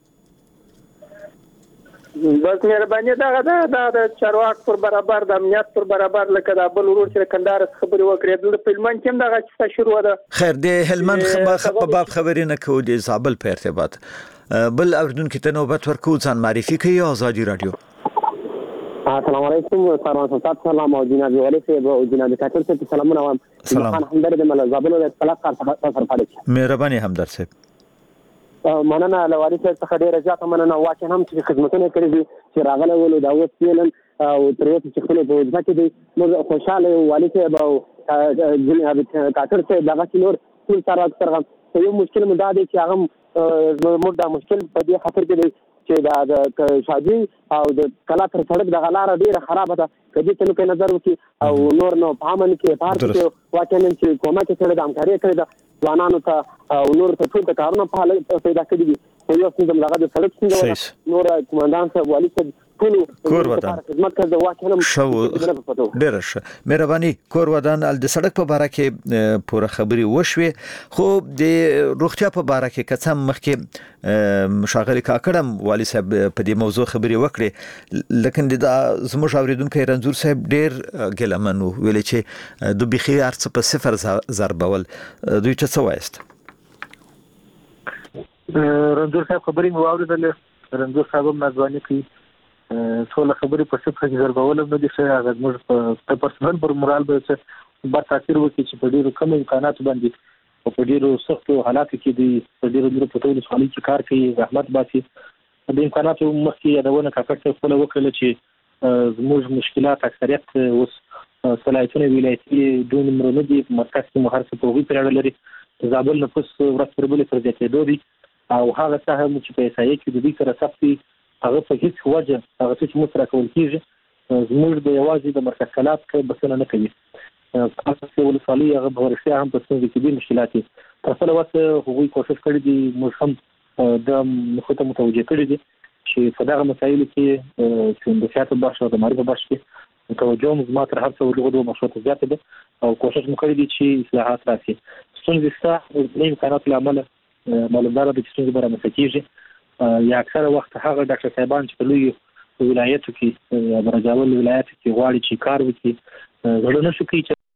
بس مهرباني دا د چارواک پر برابر د امنیت پر برابر لکه د بل ورور چې کندهار خبري وکړي د فلمان کې دغه څه شروع ده خیر د هلمند باب خبرې نه کوو د زابل په ارتباط بل اوریدونکو ته نوبت ورکو ځان معرفي کوي آزادي رادیو السلام علیکم سلام او جناب ولی صاحب او جناب کاکړ صاحب سلامونه وایم سلام همدرد مل زابل ولایت کلاکار سفر پاره مهرباني همدرد صاحب مننه لوالي صاحب څخه ډیره زیاته مننه واکه هم چې خدمتونه کړې دي چې راغله ولو دا اوس پیلن او تر اوسه چې خپل په ځکه دي نو خوشاله والي صاحب او جناب کاکړ صاحب دغه نور ټول سره یو مشکل مدا دي چې هغه موږ دا مشکل په دې خاطر کې چې دا شاجي او د کلا تر سړک د غلار ډیره خراب ده کدي ته په نظر وکي او نور نو پامن کې پارت کې واکه چې کومه کې سره د همکاري کړی دا ځوانانو ته او نور ته ټول کارونه په حال پیدا کړی دي یو څه د لغه د سړک څنګه نور کمانډان صاحب والي صاحب کور ودان شو ډیر ښه مهرباني کور ودان د سړک په باره کې پوره خبري وشوي خو د روغتیا په باره کې کڅم مخکې مشاغل کاکړم والي صاحب په دې موضوع خبري وکړي لکه د زموږ اوریدونکو رنځور صاحب ډیر ګلمنو ویل چې د بخي ارڅ په صفر ضربول دوی څه وایست رنځور صاحب خبري مو اوریدل رنځور صاحب مزواني کوي ټول خبرې په څه کې ضربول نه دي چې هغه موږ په پرسنل پر مورال به څه بار تاثیر وکړي چې په ډیرو کم امکانات باندې او په ډیرو سختو حالاتو کې دي په ډیرو په ټولو سوالي کې کار کوي زحمت باسي د امکاناتو مخکې یادونه کاکړ څه خپل وکړل چې زموږ مشکلات اکثریت اوس صلاحیتونه ولایتي دون مرونه دي مرکز کې مهر څه توغي پر لري زابل نفوس ورځ پر بل تر زیاتېدو دي او هغه څه هم چې په اسایي کې د دې سره سختي هغه په هیڅ وجه هغه چې موږ سره کول کیږي زموږ د یوازې د مرکز کلات کې بسنه نه کوي تاسو ولسوالي هغه ورشته هم په څنګه کې دي مشکلات تر څو وخت هغوی کوشش کړی دي موږ هم د مخته متوجه کړی دي چې په دغه مسایلو کې چې د سیاست بحث او د معرفت بحث کې توجه مو ما تر هر څه ورغو مشروط زیاته ده او کوشش مو کړی دي چې اصلاحات راشي. ستونزې ستا د امکانات لامل معلومدار دي چې څنګه برابر کیږي. یا اکثره وخت هغه ډاکټر صاحبان چې په لوی ولایتو کې برجاول ولایت کې غواړي چې کار وکړي غوړنه شو کوي چې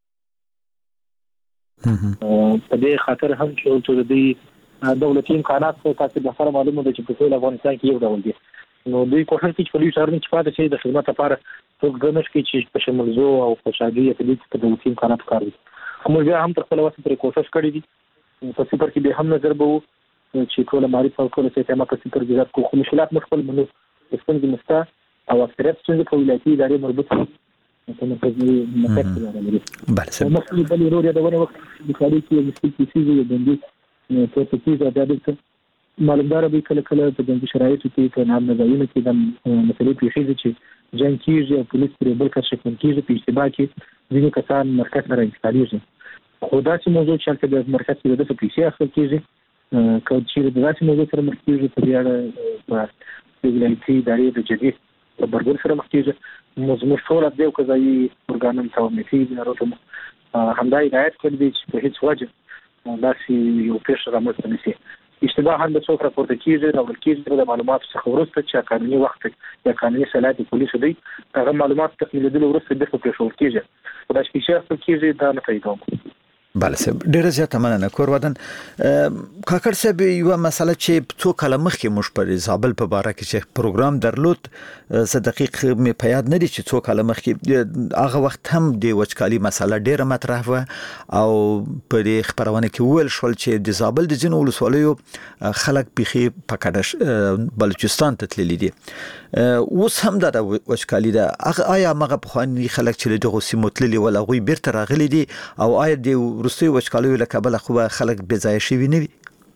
په دې خاطر هم چې د دولتي امکانات تاسو د سره معلومه ده چې په ټول افغانستان کې یو ډول دي. نو دوی کوشش کوي چې په لوی ښارونو کې پاتې شي د خدمت لپاره څوک ګڼش کوي چې په شمولزو او په شاګي په دې کې په دولتي امکانات کار وکړي. موږ بیا هم تر خپل وسه پرې کوشش کړی دي په صفر کې به هم نظر به چې ټول معرفت او ټول سیستم په صفر کې ځکه خو مشکلات مخکل منو څنګه مستا او اکثریت څنګه په ولایتي ادارې مربوطه په مکتب لري. بله مسلې بل ورو د ونه وخت د خاري کې مستقلی سیزه د دې په تفصیل د معلومدار به کله کله په دغه شرایطو کې په نام نظرونه کې د مسلې پیښې چې جنگ کیږي او پولیس پر بل کار شکل کیږي په اشتباه کې ځینې کسان مرکز سره انستالیږي. خو دا چې موضوع چې د مرکز کې د پیسې اخیستل کیږي کوم چې د ذاتي موضوع سره مخ کیږي په دې اړه په ولایتي ادارې د جدي په برګر سره مخ کیږي. موږ ټول د یو کځایي ورګانم څو میټي راوته همدا هدایت کړی دی چې په هیڅ وجه دا چې یو پیښه رامنځته نشي. اشتباه هم د څوک راپورته کیږي او کیږي د معلوماتو څخه ورسته چې قانوني وخت یا قانوني صلاحیت پولیسو دی هغه معلومات تکمیلېدل ورسته د پېښور کیږي خو دا چې خپل کیږي دا نه پیدا. بله صاحب ډیره زیاته مننه. کور ودان کاکړ صاحب یو مسله چې څو کله مخکې موږ په زابل په باره کې چې پروګرام درلود زه دقیق مې په یاد نه دي چې څو کله مخکې هغه وخت هم د وچکالي مسله ډیره مطرح و او په دې خبرونه کې ویل شول چې د زابل د ځینو ولسوالیو خلک بيخي په کډش بلوچستان ته تللي دي. اوس هم دا وچکالي ده آیا مغه په خواني خلک چې دغه سیمو تللي ولا غوي بیرته راغلي دي او آیا د روسي وچکالي له کابل خو خلک بې ځای شوي نه وي؟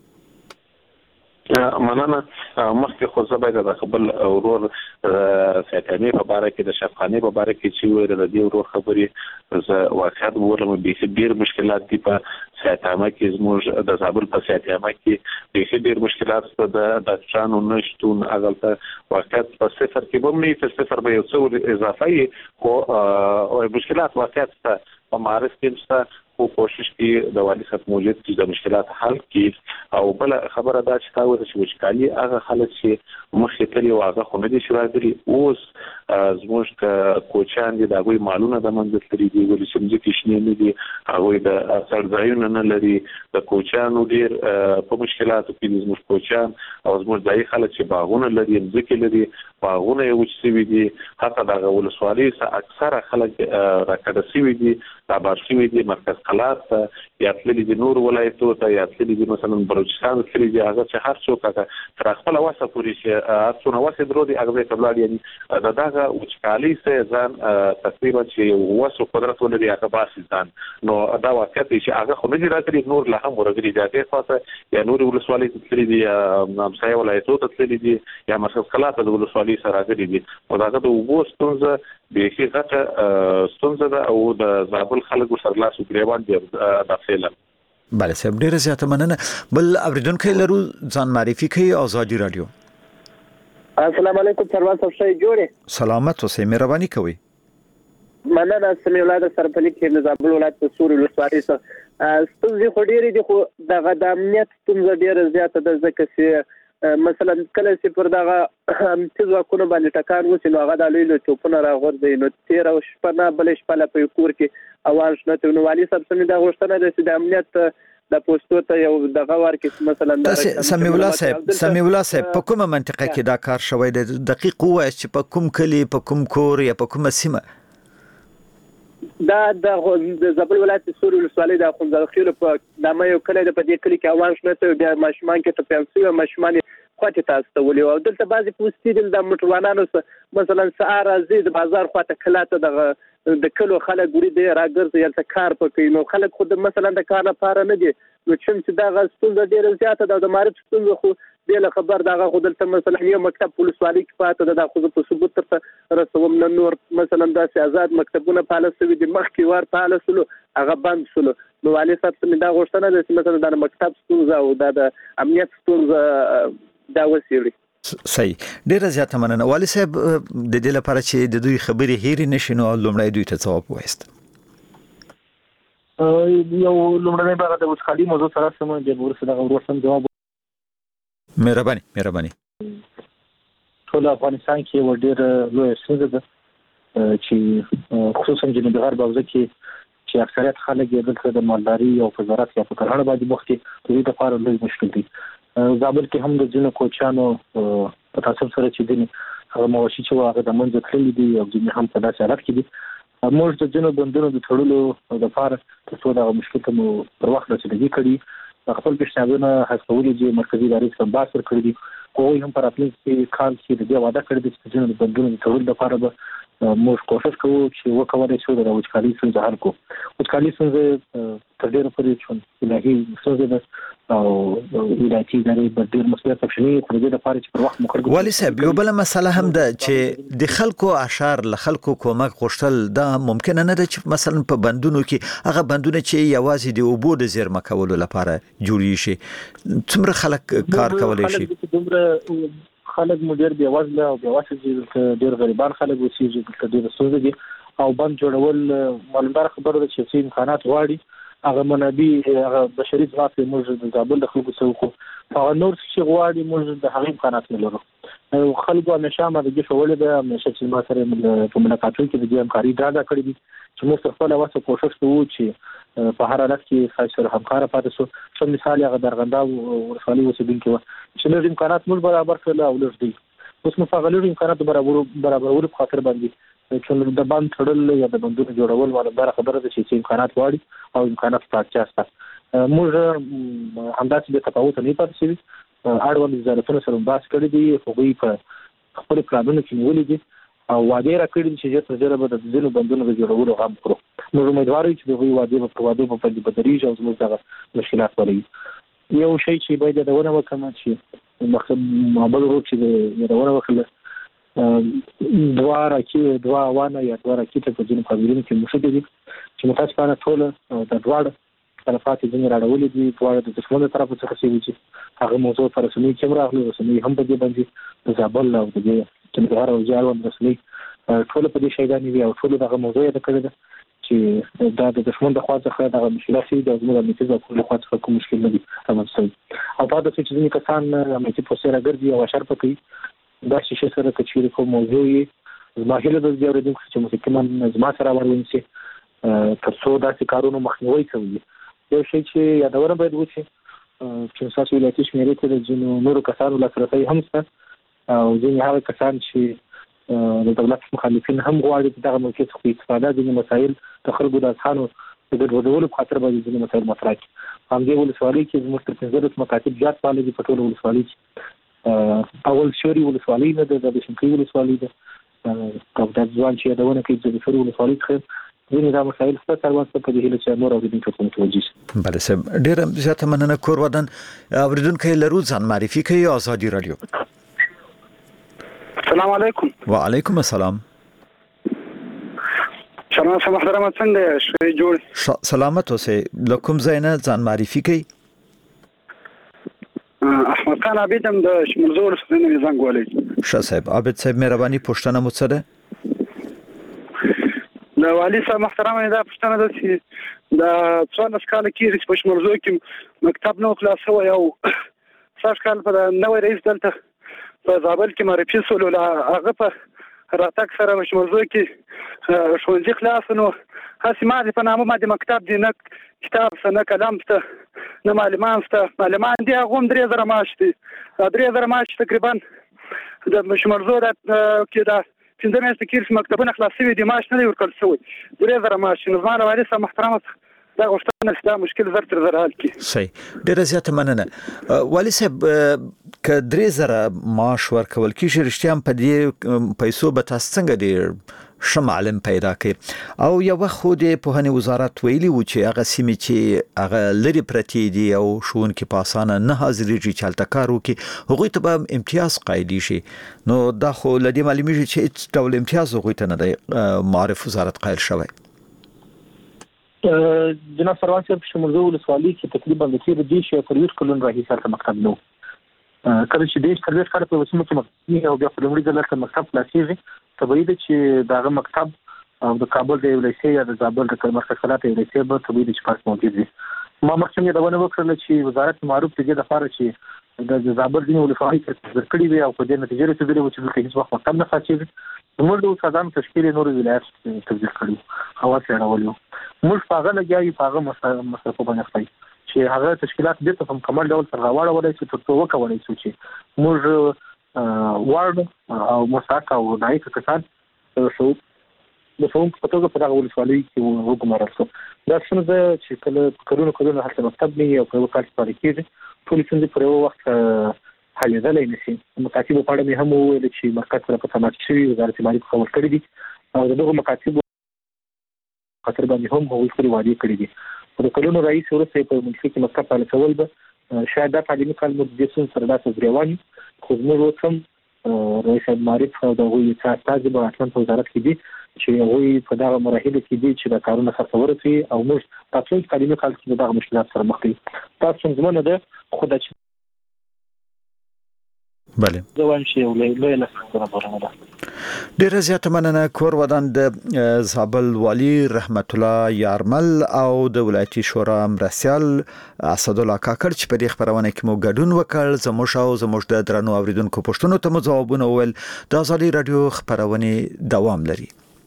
مننه. مخکې خو زه باید د خپل ورور سیتانی په باره کې د شفقاني په باره کې چې ویل د دې ورور خبرې زه واقعیت ورلم به ډیر مشکلات دي په سیتامه کې زموږ د زابل په سیتامه کې به ډیر مشکلات د ډاکټرانو نشټون اغلته واقعیت په صفر کې به نه په صفر به یو څو اضافي خو مشکلات واقعیت په معرض کې خو کوشش کې د والي صاحب موجود چې د مشکلات حل کړي او بل خبره دا چې تاسو چې وچکالي هغه خلک چې مخکې تللی واغه خو نه دي شو راغلي اوس زموږ کوچان دي دا غوي مالونه د منځ لري دي ولې چې موږ کښنی نه دي هغه د اثر ځایونه نه لري د کوچانو ډیر په مشکلاتو کې زموږ کوچان او زموږ ځای خلک چې باغونه لري ځکه لري باغونه یو چې وي دي حتی د ولسوالۍ څخه اکثره خلک راکړه سوي دي دا بارشوي دي مرکز قلات یا تللی دي نور ولایتو ته یا تللی دي مثلا بلوچستان تللی دي هغه چې هر څوک تر خپل واسه پوری شي څونه واسه درو دي هغه ته بلاد یعنی دغه وچکالي سه ځان تقریبا چې واسه قدرت ولري هغه باسي ځان نو دا واقعیت چې هغه خو نه راځي نور له هم ورغلي دي هغه خاصه یا نور ولسوالۍ تللی دي یا نامسای ولایتو ته تللی دي یا مرکز قلات د ولسوالۍ سره راځي دي او داغه د وګوستونزه به هیڅ ستونزه ده او د زابل خلکو سره لاس وګریوان دي داخله. بله صاحب ډیره زیاته مننه. بل اوریدونکو لرو ځان معرفي کوي آزادي رادیو. السلام علیکم سروان صاحب شای جوړه سلامت اوسئ مهرباني کوئ. مننه سمي ولادت سرپلي کې د زابل ولایت په سوري ولسوالۍ سره ستونزې خو ډېرې دي خو د امنیت ستونزه ډېره زیاته ده ځکه چې مثلا کله چې پر دغه تیز واکونه باندې ټکان وشي نو هغه د لوی چوپونه راغورځي نو 13 شپه نه بلې شپه له په کور کې اواز نه نو والي صاحب سمې دا غوښتنه ده چې د امنیت د پوسټو ته یو دغه ورکې مثلا سمي الله صاحب په کومه منطقه کې دا کار شوی دی دقیق وایي چې په کوم کلی په کوم کور یا په کومه سیمه؟ دا د زابل ولایت سوري ولسوالۍ د خونځخیل په نامه یو کلی د په دې کلی کې اواز نه بیا ماشومان کې ته پیانسي ماشومان خواته تاسو ته ولي او دلته بعضی پوسټي د موټروانانو مثلا سهار ازي د بازار خواته کلاته د کلو خلک ګوري د راګرځي یلته کار پکې نو خلک خود مثلا د کار لپاره نه دي نو چې دا غستون د ډیر زیاته د معرفت ستونزه خو د خبر دغه خودلته مثلا یو مکتب پولیسوالي کې پاته د خو په ثبوت تر رسوم نور مثلا د آزاد مکتبونه پالیسي د مخکې ور پالیسلو هغه بند شول نو والي صاحب څنګه دا غوښتنه ده چې مثلا د مکتب ستونزه او د امنیت ستونزه دا وسیړي. صحیح. ډیره زیاته مننه والي صاحب. د دې لپاره چې د دوی خبرې هېرې نشي نو لومړی دوی ته ځواب وایست. یو لومړنۍ برخه د وچکالي موضوع سره سم د ورسره ورسم جواب. مهرباني. ټول افغانستان کې و ډیر لوی ستونزه ده چې خصوصا جنوبي غرب حوزه کې چې اکثریت خلک یې د مالداري او وزارت یا په کرهڼه باندې مخ کې د دې لپاره لوی مشکل دي. زابل کې هم د ځینو کوچانو په تاسو سره چې دي هغه مواشي چې هغه د منځ تللي دي او ځینې هم په داسې حالت کې دي. موږ د ځینو بندونو د تړلو لپاره تاسو دا مشکل ته مو پر وخت رسیدګي کړي. خپل پیشنهادونه هڅولي دي مرکزي ادارې څخه باسر کړی دي. کوی هم پر راتلونکي کال کې د دې وعده کړې ده چې ځینو بندونو د تړلو لپاره به موږ کوشش کوو چې وکولای شو د وچکالي څخه حل کو. وچکالي څنګه تر ډیره پورې چې الهي څنګه ده او ولایتي ادارې په ډیر مسؤلیت تفشني خو د دې لپاره چې پر وخت مخرج. والي صاحب یو بل مسله هم ده چې د خلکو اشعار له خلکو کومک غوښتل دا ممکن نه ده چې مثلا په بندونو کې هغه بندونه چې یوازې د اوبو د زیرمه کولو لپاره جوړی شي څومره خلک کار کولای شي. خلک مو ډیر بیوازله او بیواسه دي ډیر غریبان خلک اوسېږي د ډیر ستونزې دي او بند جوړول معلومدار خبره ده چې څه امکانات غواړي هغه منابع هغه بشري ځواک موږ د زابل د خلکو څخه هغه نور څه غواړي موږ د هغه امکانات نه لرو. خلکو همیشه ماده شولې ده همیشه چې ما سره په ملاقاتونو کې د دې همکاري ډاډه کړې دي چې موږ خپل واسه کوشش کوو چې په هر حالت کې خاص سره همکار پاتې شو. څو مثال هغه درغندا ورسالي وسیدونکو چې نور امکانات موږ برابر کړل او لږ دي اوس مفاغلو امکانات برابرولو په خاطر باندې چې د باندې تړل یا د بندونو جوړول معلومدار خبره ده چې امکانات واړي او امکانات پاتې شته. موږ همداسې د تفاوت نه پاتې شي اړوند وزارتونو سره باس کړی دي هغوی په خپل پلانونو کې نیولې دي او وعده راکړي چې چې تجربه د ځینو بندونو د جوړولو غوښتنه وکړو. موږ امیدوار یو چې د هغوی وعده په باندې بدريږي او زموږ دغه مشکلات ولري. یو شی چې باید د ونه وکړم چې مخکې مابل ورو چې د ونه وکړل دوا وانه یا دوا راکېته په ځینو قبیلونو کې مشهور دي چې متاسفانه ټول د دواړو طرفات ځینې راډولې دي دواړه د دښمن طرف څخه شي چې هغه موضوع پر رسمي کیمرا راغلي رسمي هم په دې باندې د زابل او د چندهار او جاروان رسمي ټول په دې شیدانې وي او ټول دغه موضوع یې کړی ده چې دا د دښمن د خوا څخه دغه مشکلات دي د زموږ د امنیتي ځواکونو له خوا څخه کوم مشکل نه دي رامنځته. او په داسې چې ځینې کسان امنیتي پوسټ راګرځي او اشر پکې دا شي سره کچېرې کوم موضوع یې زما هیله د زیاردونکو چې مستقیما زما سره ورونسي تر څو داسې کارونو مخنیوي کوي. یو شی چې یادونه باید وشي چې تاسو ولایتي شمیرې ته د ځینو نورو کسانو لاسرسي هم شته او ځینې هغه کسان چې د دولت مخالفین هم غواړي چې دغه موقع څخه استفاده ځینې مسایل د خلکو د اذهانو د ګډوډولو په خاطر باندې ځینې مسایل مطرح کړي. همدې ولسوالۍ کې زموږ تر 15 مکاتب زیات فعال دي په ټولو ولسوالۍ کې. اول شوري ولسوالۍ نه ده د شنکۍ ولسوالۍ ده او د ځوان چې یادونه کوي د شوري ولسوالۍ څخه ځینې دا مسایل ستاسو سره په دې هیله چې نور اوریدونکو ته متوجه شي. بله صاحب ډیره زیاته مننه. کور ودان اوریدونکو لرو ځان معرفي کوي آزادي رادیو. السلام علیکم. وعلیکم السلام. شرمه محترمه څنګه شې جوړ سلامت اوسې. لکم زینه ځان معرفي کوي. احمد خان عبیدم د شمرزور سره زنګ ولې. ښه صاحب عبید صاحب مهرباني پوښتنه مو څه ده؟ د والي صاحب محترمه دا پوښتنه ده چې د 14 کال کې په شمرزور کې مکتب نو خلاص و یو 14 کال په نوې رئیس دلته په زابل کې معرفي سول هغه په راتګ سره شمرزور کې ښوونځي خلاص نو هسې ما په نامه باندې مکتب دی نه کتاب نه کلام ته نه معلمان دي هغه هم 3000 معاش دي 3000 معاش تقریبا د شمرزور کې دا څنګه مې ستکیل مکتبونه خلاصوي دي معاش نه ورکړل شوی 3000 معاش نو زما والي صاحب محترمه دا غوښتنه چې دا مشکل زر تر زر حل کړي. صحیح ډیره زیاته مننه. والي صاحب ک 3000 معاش ورکول کیږي رښتیا په دې پیسو به تاسو څنګه دي شمالم پیدا کړي او یو خو د پوهنې وزارت ویلي و چې هغه سیمې چې هغه لري پرتی دي او شون کې پاسانه نه حاضرېږي چالت کارو کې هغه ته به امتیاز قایدي شي نو دا خو لدی معلومیږي چې هیڅ ډول امتیاز هغه ته نه دی معرف وزارت قایل شوی. جناب سروان صاحب شمرزور ولسوالۍ کې تقریبا د تیر 10 یا 20 کلونو راهیسه مکتب نو کله چې د سرویس کار په وسیله کې او بیا په لومړي ځل کې مکتب خلاصيږي طبيعي ده چې داغه مکتب او د کابل د ویلسي یا د زابل د مرکز خلاف ویلسي به طبيعي ده چې پاک موجود وي. ما مخکې دا ونه وکړل چې وزارت معروف ته د لپاره چې د زابل د ولسوالۍ کې ځکړي وي او په دې نتیجه رسیدلی و چې هیڅ وخت مکتب نه خلاصيږي. موږ د استادانو تشکیل نور ولایت تبدیل کړو او څېړولو موږ په هغه لګیاو په هغه مصرف باندې خپل چې هغه تشکیلات د په کمال ډول سره راوړل چې تر څو وکولای شو چې موږ وارد او مساک او نایک کسان شو د فوم په توګه په هغه ولسوالۍ کې وګمارل شو. دا څنګه چې کله کلونو هڅه مکتب نه یو په کال کې کېږي ټول څنګه پر یو وخت حلېدلای نشي. مکاتب په اړه مې هم وویل چې مرکز سره په تماس شوي وزارت مالیې خبر کړی دي او دغه مکاتب خاطر باندې هم هغوی خپل وعده کړی دي. د کلونو رئیس ورسې په منځ کې مکتب فعال کول به شاید دا تعلیمي کال مو د څون سره داسې ځریوان خو موږ هم رئیس معرف او د هغوی تاسو به اصلا په وزارت کې دي چې هغوی په دغه مراحلو کې دي چې دا کارونه سره ورسي او موږ تاسو تعلیمي کال کې دغه مشکلات سره مخ دي. تاسو زمونه ده خدای چې بله زه وایم چې یو لوی لاسته راوړنه ده. ډیره زیاته مننه. کور ودان د زابل والی رحمت الله یارمل او د ولایتي شورا مرسیال اسد الله کاکړ چې په دې خبرونه کې مو ګډون وکړ زموږ د درنو اوریدونکو پوښتنو ته مو ځوابونه وویل. د ازادي رادیو خبرونه دوام لري.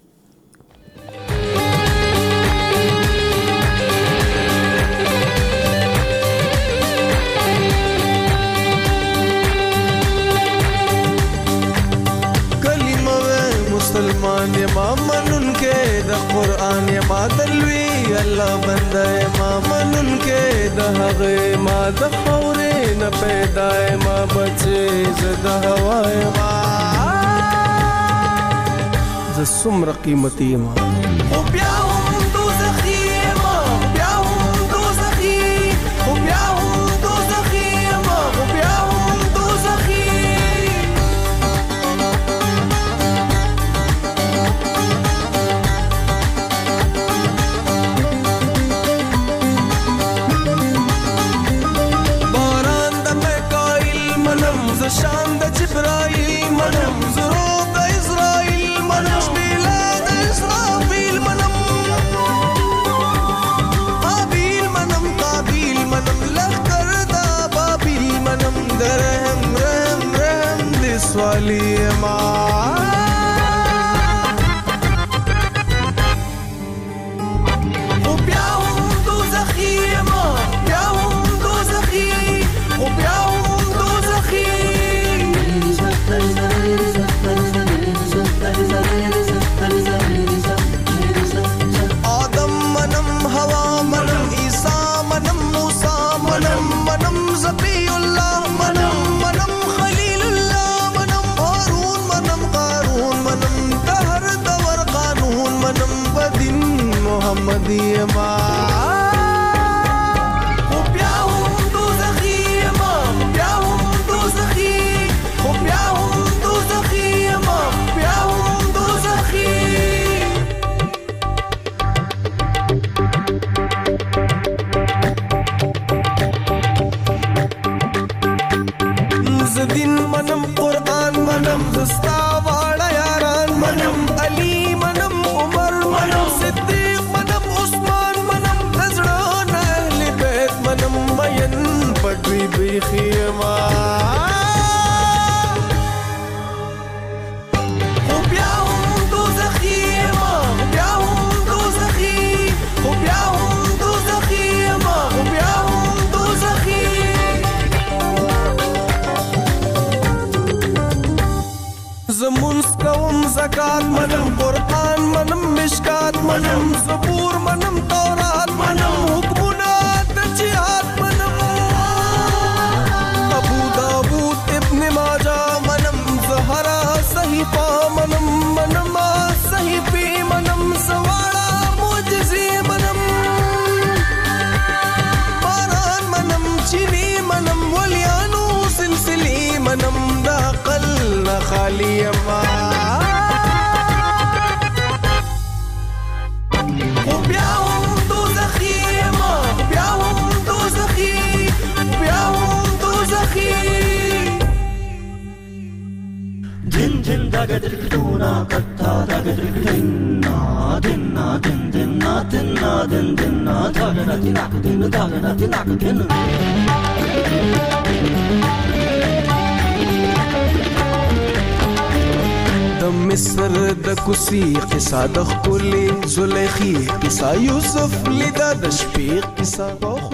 مسلمان یما منن کې د قران یما دلوي الله بنده یما منن کې د هغه ما د خورې نه پیدا یما بچي زده هوا یما ز سمر قیمتي یما او بیا هم دوزخي یما بیا هم دوزخي او بیا هم دوزخي یما او بیا هم دوزخي شان د جبرائیل منم زرو د اسرائیل منم شبیلا د اسرافیل منم قابیل منم قابیل منم لخر دا بابیل منم درهم رحم رحم د سوالی ما او بیا هم دوزخی ما بیا هم دوزخی او بیا هم دوزخی آدم منم هوا منم عیسی منم موسی منم منم ذبی الله منم منم خلیل الله منم هارون منم قارون منم دهر دور قانون منم بدین محمدی ما دین منم قرآن منم زستا واړه یاران منم علی منم عمر منم صدیق منم عثمان منم نزړه اهل بیت منم مین پټوي بیخي ما او بیا هم دوزخي ما بیا هم دوزخي او بیا هم دوزخي ما او بیا هم دوزخي زمونس کوم زکات منم قرآن منم مشکات منم زبور منم تورات منم حکمونه د جهاد منم ابو داود ابن ماجه منم زهرا صحیفه منم منم صحیفه منم سواړه معجزې منم باران منم چینی منم ولیانو سلسلې منم د عقل نه خالی ما او بیا هم دوزخي ما بیا هم دوزخي بیا هم دوزخي د مصر د کوسي قصه د ښکلې زلیخي قصه یوسف لیدا د شپې قصه